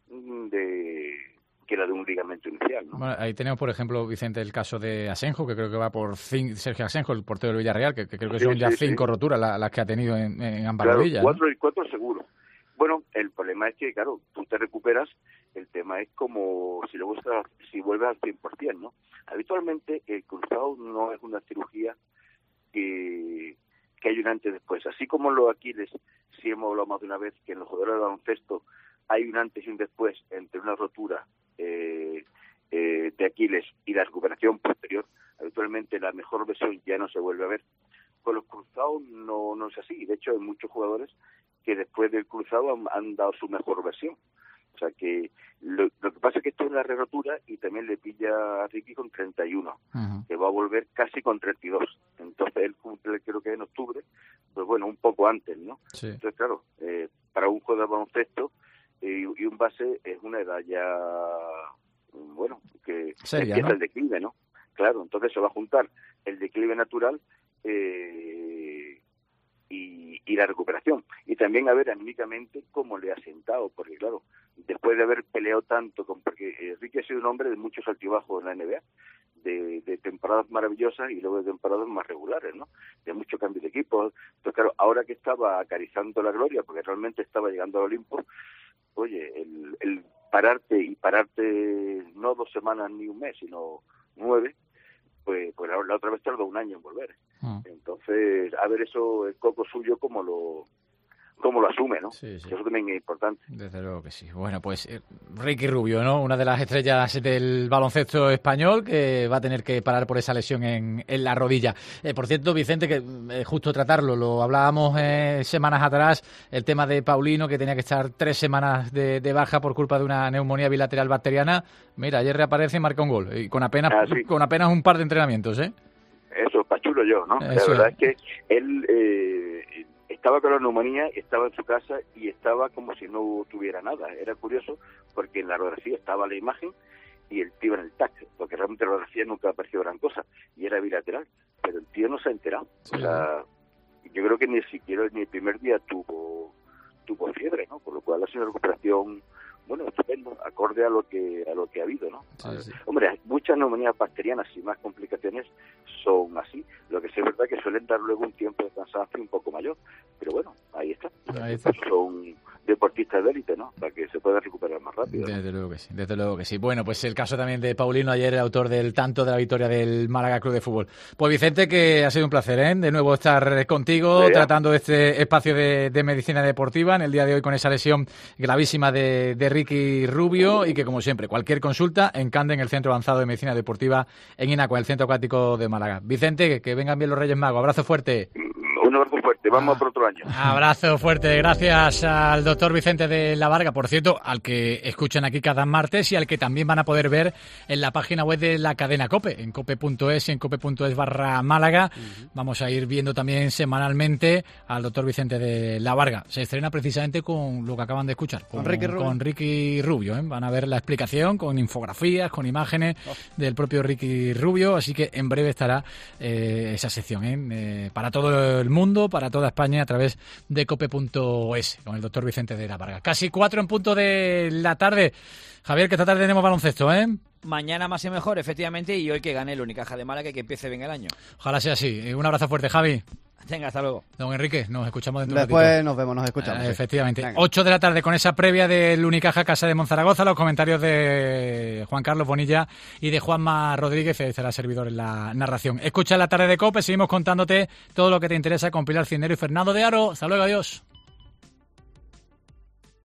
de que la de un ligamento inicial, ¿no? Bueno, ahí tenemos, por ejemplo, Vicente, el caso de Asenjo, que creo que va por cinco, Sergio Asenjo, el portero del Villarreal, que, que creo que sí, son ya sí, cinco sí. roturas las, las que ha tenido en, en ambas claro, rodillas. Cuatro ¿no? y cuatro seguro. Bueno, el problema es que, claro, tú te recuperas, el tema es como si luego estás, si vuelves al cien por ciento, ¿no? Habitualmente el cruzado no es una cirugía que, que hay un antes y después. Así como en los Aquiles, sí hemos hablado más de una vez que en los jugadores de baloncesto hay un antes y un después entre una rotura eh, eh, de Aquiles y la recuperación posterior. Habitualmente la mejor versión ya no se vuelve a ver. Con los cruzados no, no es así. De hecho, hay muchos jugadores que después del cruzado han, han dado su mejor versión. O sea que lo, lo que pasa es que esto es una re-rotura y también le pilla a Ricky con treinta y uno, uh-huh. que va a volver casi con treinta y dos. Entonces él cumple, creo que en octubre, pues bueno, un poco antes, ¿no? Sí. Entonces, claro, eh, para un jugador de baloncesto eh, y un base es una edad ya, bueno, que Seria, empieza ¿no? el declive, ¿no? Claro, entonces se va a juntar el declive natural eh, y, y la recuperación. Y también a ver anímicamente cómo le ha sentado, porque claro, después de haber peleado tanto, con, porque Enrique ha sido un hombre de muchos altibajos en la N B A, de, de temporadas maravillosas y luego de temporadas más regulares, ¿no? De mucho cambio de equipo. Entonces claro, ahora que estaba acariciando la gloria, porque realmente estaba llegando al Olimpo, oye, el, el pararte y pararte no dos semanas ni un mes, sino nueve, pues, pues la, la otra vez tardó un año en volver. Mm. Entonces, a ver eso, el coco suyo, como lo cómo lo asume, ¿no? Sí, sí. Que eso también es importante. Desde luego que sí. Bueno, pues eh, Ricky Rubio, ¿no? Una de las estrellas del baloncesto español que va a tener que parar por esa lesión en, en la rodilla. Eh, por cierto, Vicente, que eh, justo tratarlo, lo hablábamos eh, semanas atrás, el tema de Paulino, que tenía que estar tres semanas de, de baja por culpa de una neumonía bilateral bacteriana. Mira, ayer reaparece y marca un gol. Y con apenas, ah, sí. con apenas un par de entrenamientos, ¿eh? Eso, pachulo yo, ¿no? Eso. La verdad es que él... Eh, estaba con la neumonía, estaba en su casa y estaba como si no tuviera nada. Era curioso porque en la radiografía estaba la imagen y el tío en el T A C, porque realmente la radiografía nunca apareció gran cosa y era bilateral, pero el tío no se ha enterado. Sí. O sea, yo creo que ni siquiera ni el primer día tuvo tuvo fiebre, ¿no? Por lo cual ha sido una recuperación, bueno, estupendo, acorde a lo que a lo que ha habido, ¿no? Sí, sí. Hombre, muchas neumonías bacterianas y más complicaciones son así. Lo que sí es verdad que suelen dar luego un tiempo de cansancio un poco mayor, pero bueno, ahí está. Ahí está. Son deportistas de élite, ¿no? Para que se pueda recuperar más rápido. Desde ¿no? luego que sí, desde luego que sí. Bueno, pues el caso también de Paulino, ayer el autor del tanto de la victoria del Málaga Club de Fútbol. Pues Vicente, que ha sido un placer, ¿eh? De nuevo estar contigo, sí, tratando este espacio de, de medicina deportiva en el día de hoy con esa lesión gravísima de, de Ricky Rubio y que, como siempre, cualquier consulta en Cande, en el Centro Avanzado de Medicina Deportiva en Inacua, el Centro Acuático de Málaga. Vicente, que, que vengan bien los Reyes Magos. Abrazo fuerte. Un abrazo fuerte. suerte, vamos ah, por otro año. Abrazo fuerte, gracias al doctor Vicente de la Varga, por cierto, al que escuchan aquí cada martes y al que también van a poder ver en la página web de la cadena COPE, en cope punto es y en cope punto es barra Málaga. Uh-huh. Vamos a ir viendo también semanalmente al doctor Vicente de la Varga. Se estrena precisamente con lo que acaban de escuchar, con, con Ricky Rubio. Con Ricky Rubio ¿eh? Van a ver la explicación con infografías, con imágenes oh. del propio Ricky Rubio, así que en breve estará eh, esa sección ¿eh? Eh, para todo el mundo, para toda España, a través de cope punto es, con el doctor Vicente de la Varga. Casi cuatro en punto de la tarde. Javier, que esta tarde tenemos baloncesto, ¿eh? Mañana más y mejor, efectivamente, y hoy que gane el Unicaja de Málaga y que empiece bien el año. Ojalá sea así. Un abrazo fuerte, Javi. Venga, hasta luego. Don Enrique, nos escuchamos dentro de un Después ratito. nos vemos, nos escuchamos. Eh, efectivamente. Venga. ocho de la tarde con esa previa del Unicaja Casa de Monzaragoza, los comentarios de Juan Carlos Bonilla y de Juanma Rodríguez, y será servidor en la narración. Escucha la tarde de COPE, seguimos contándote todo lo que te interesa con Pilar Cisneros y Fernando de Aro. Hasta luego, adiós.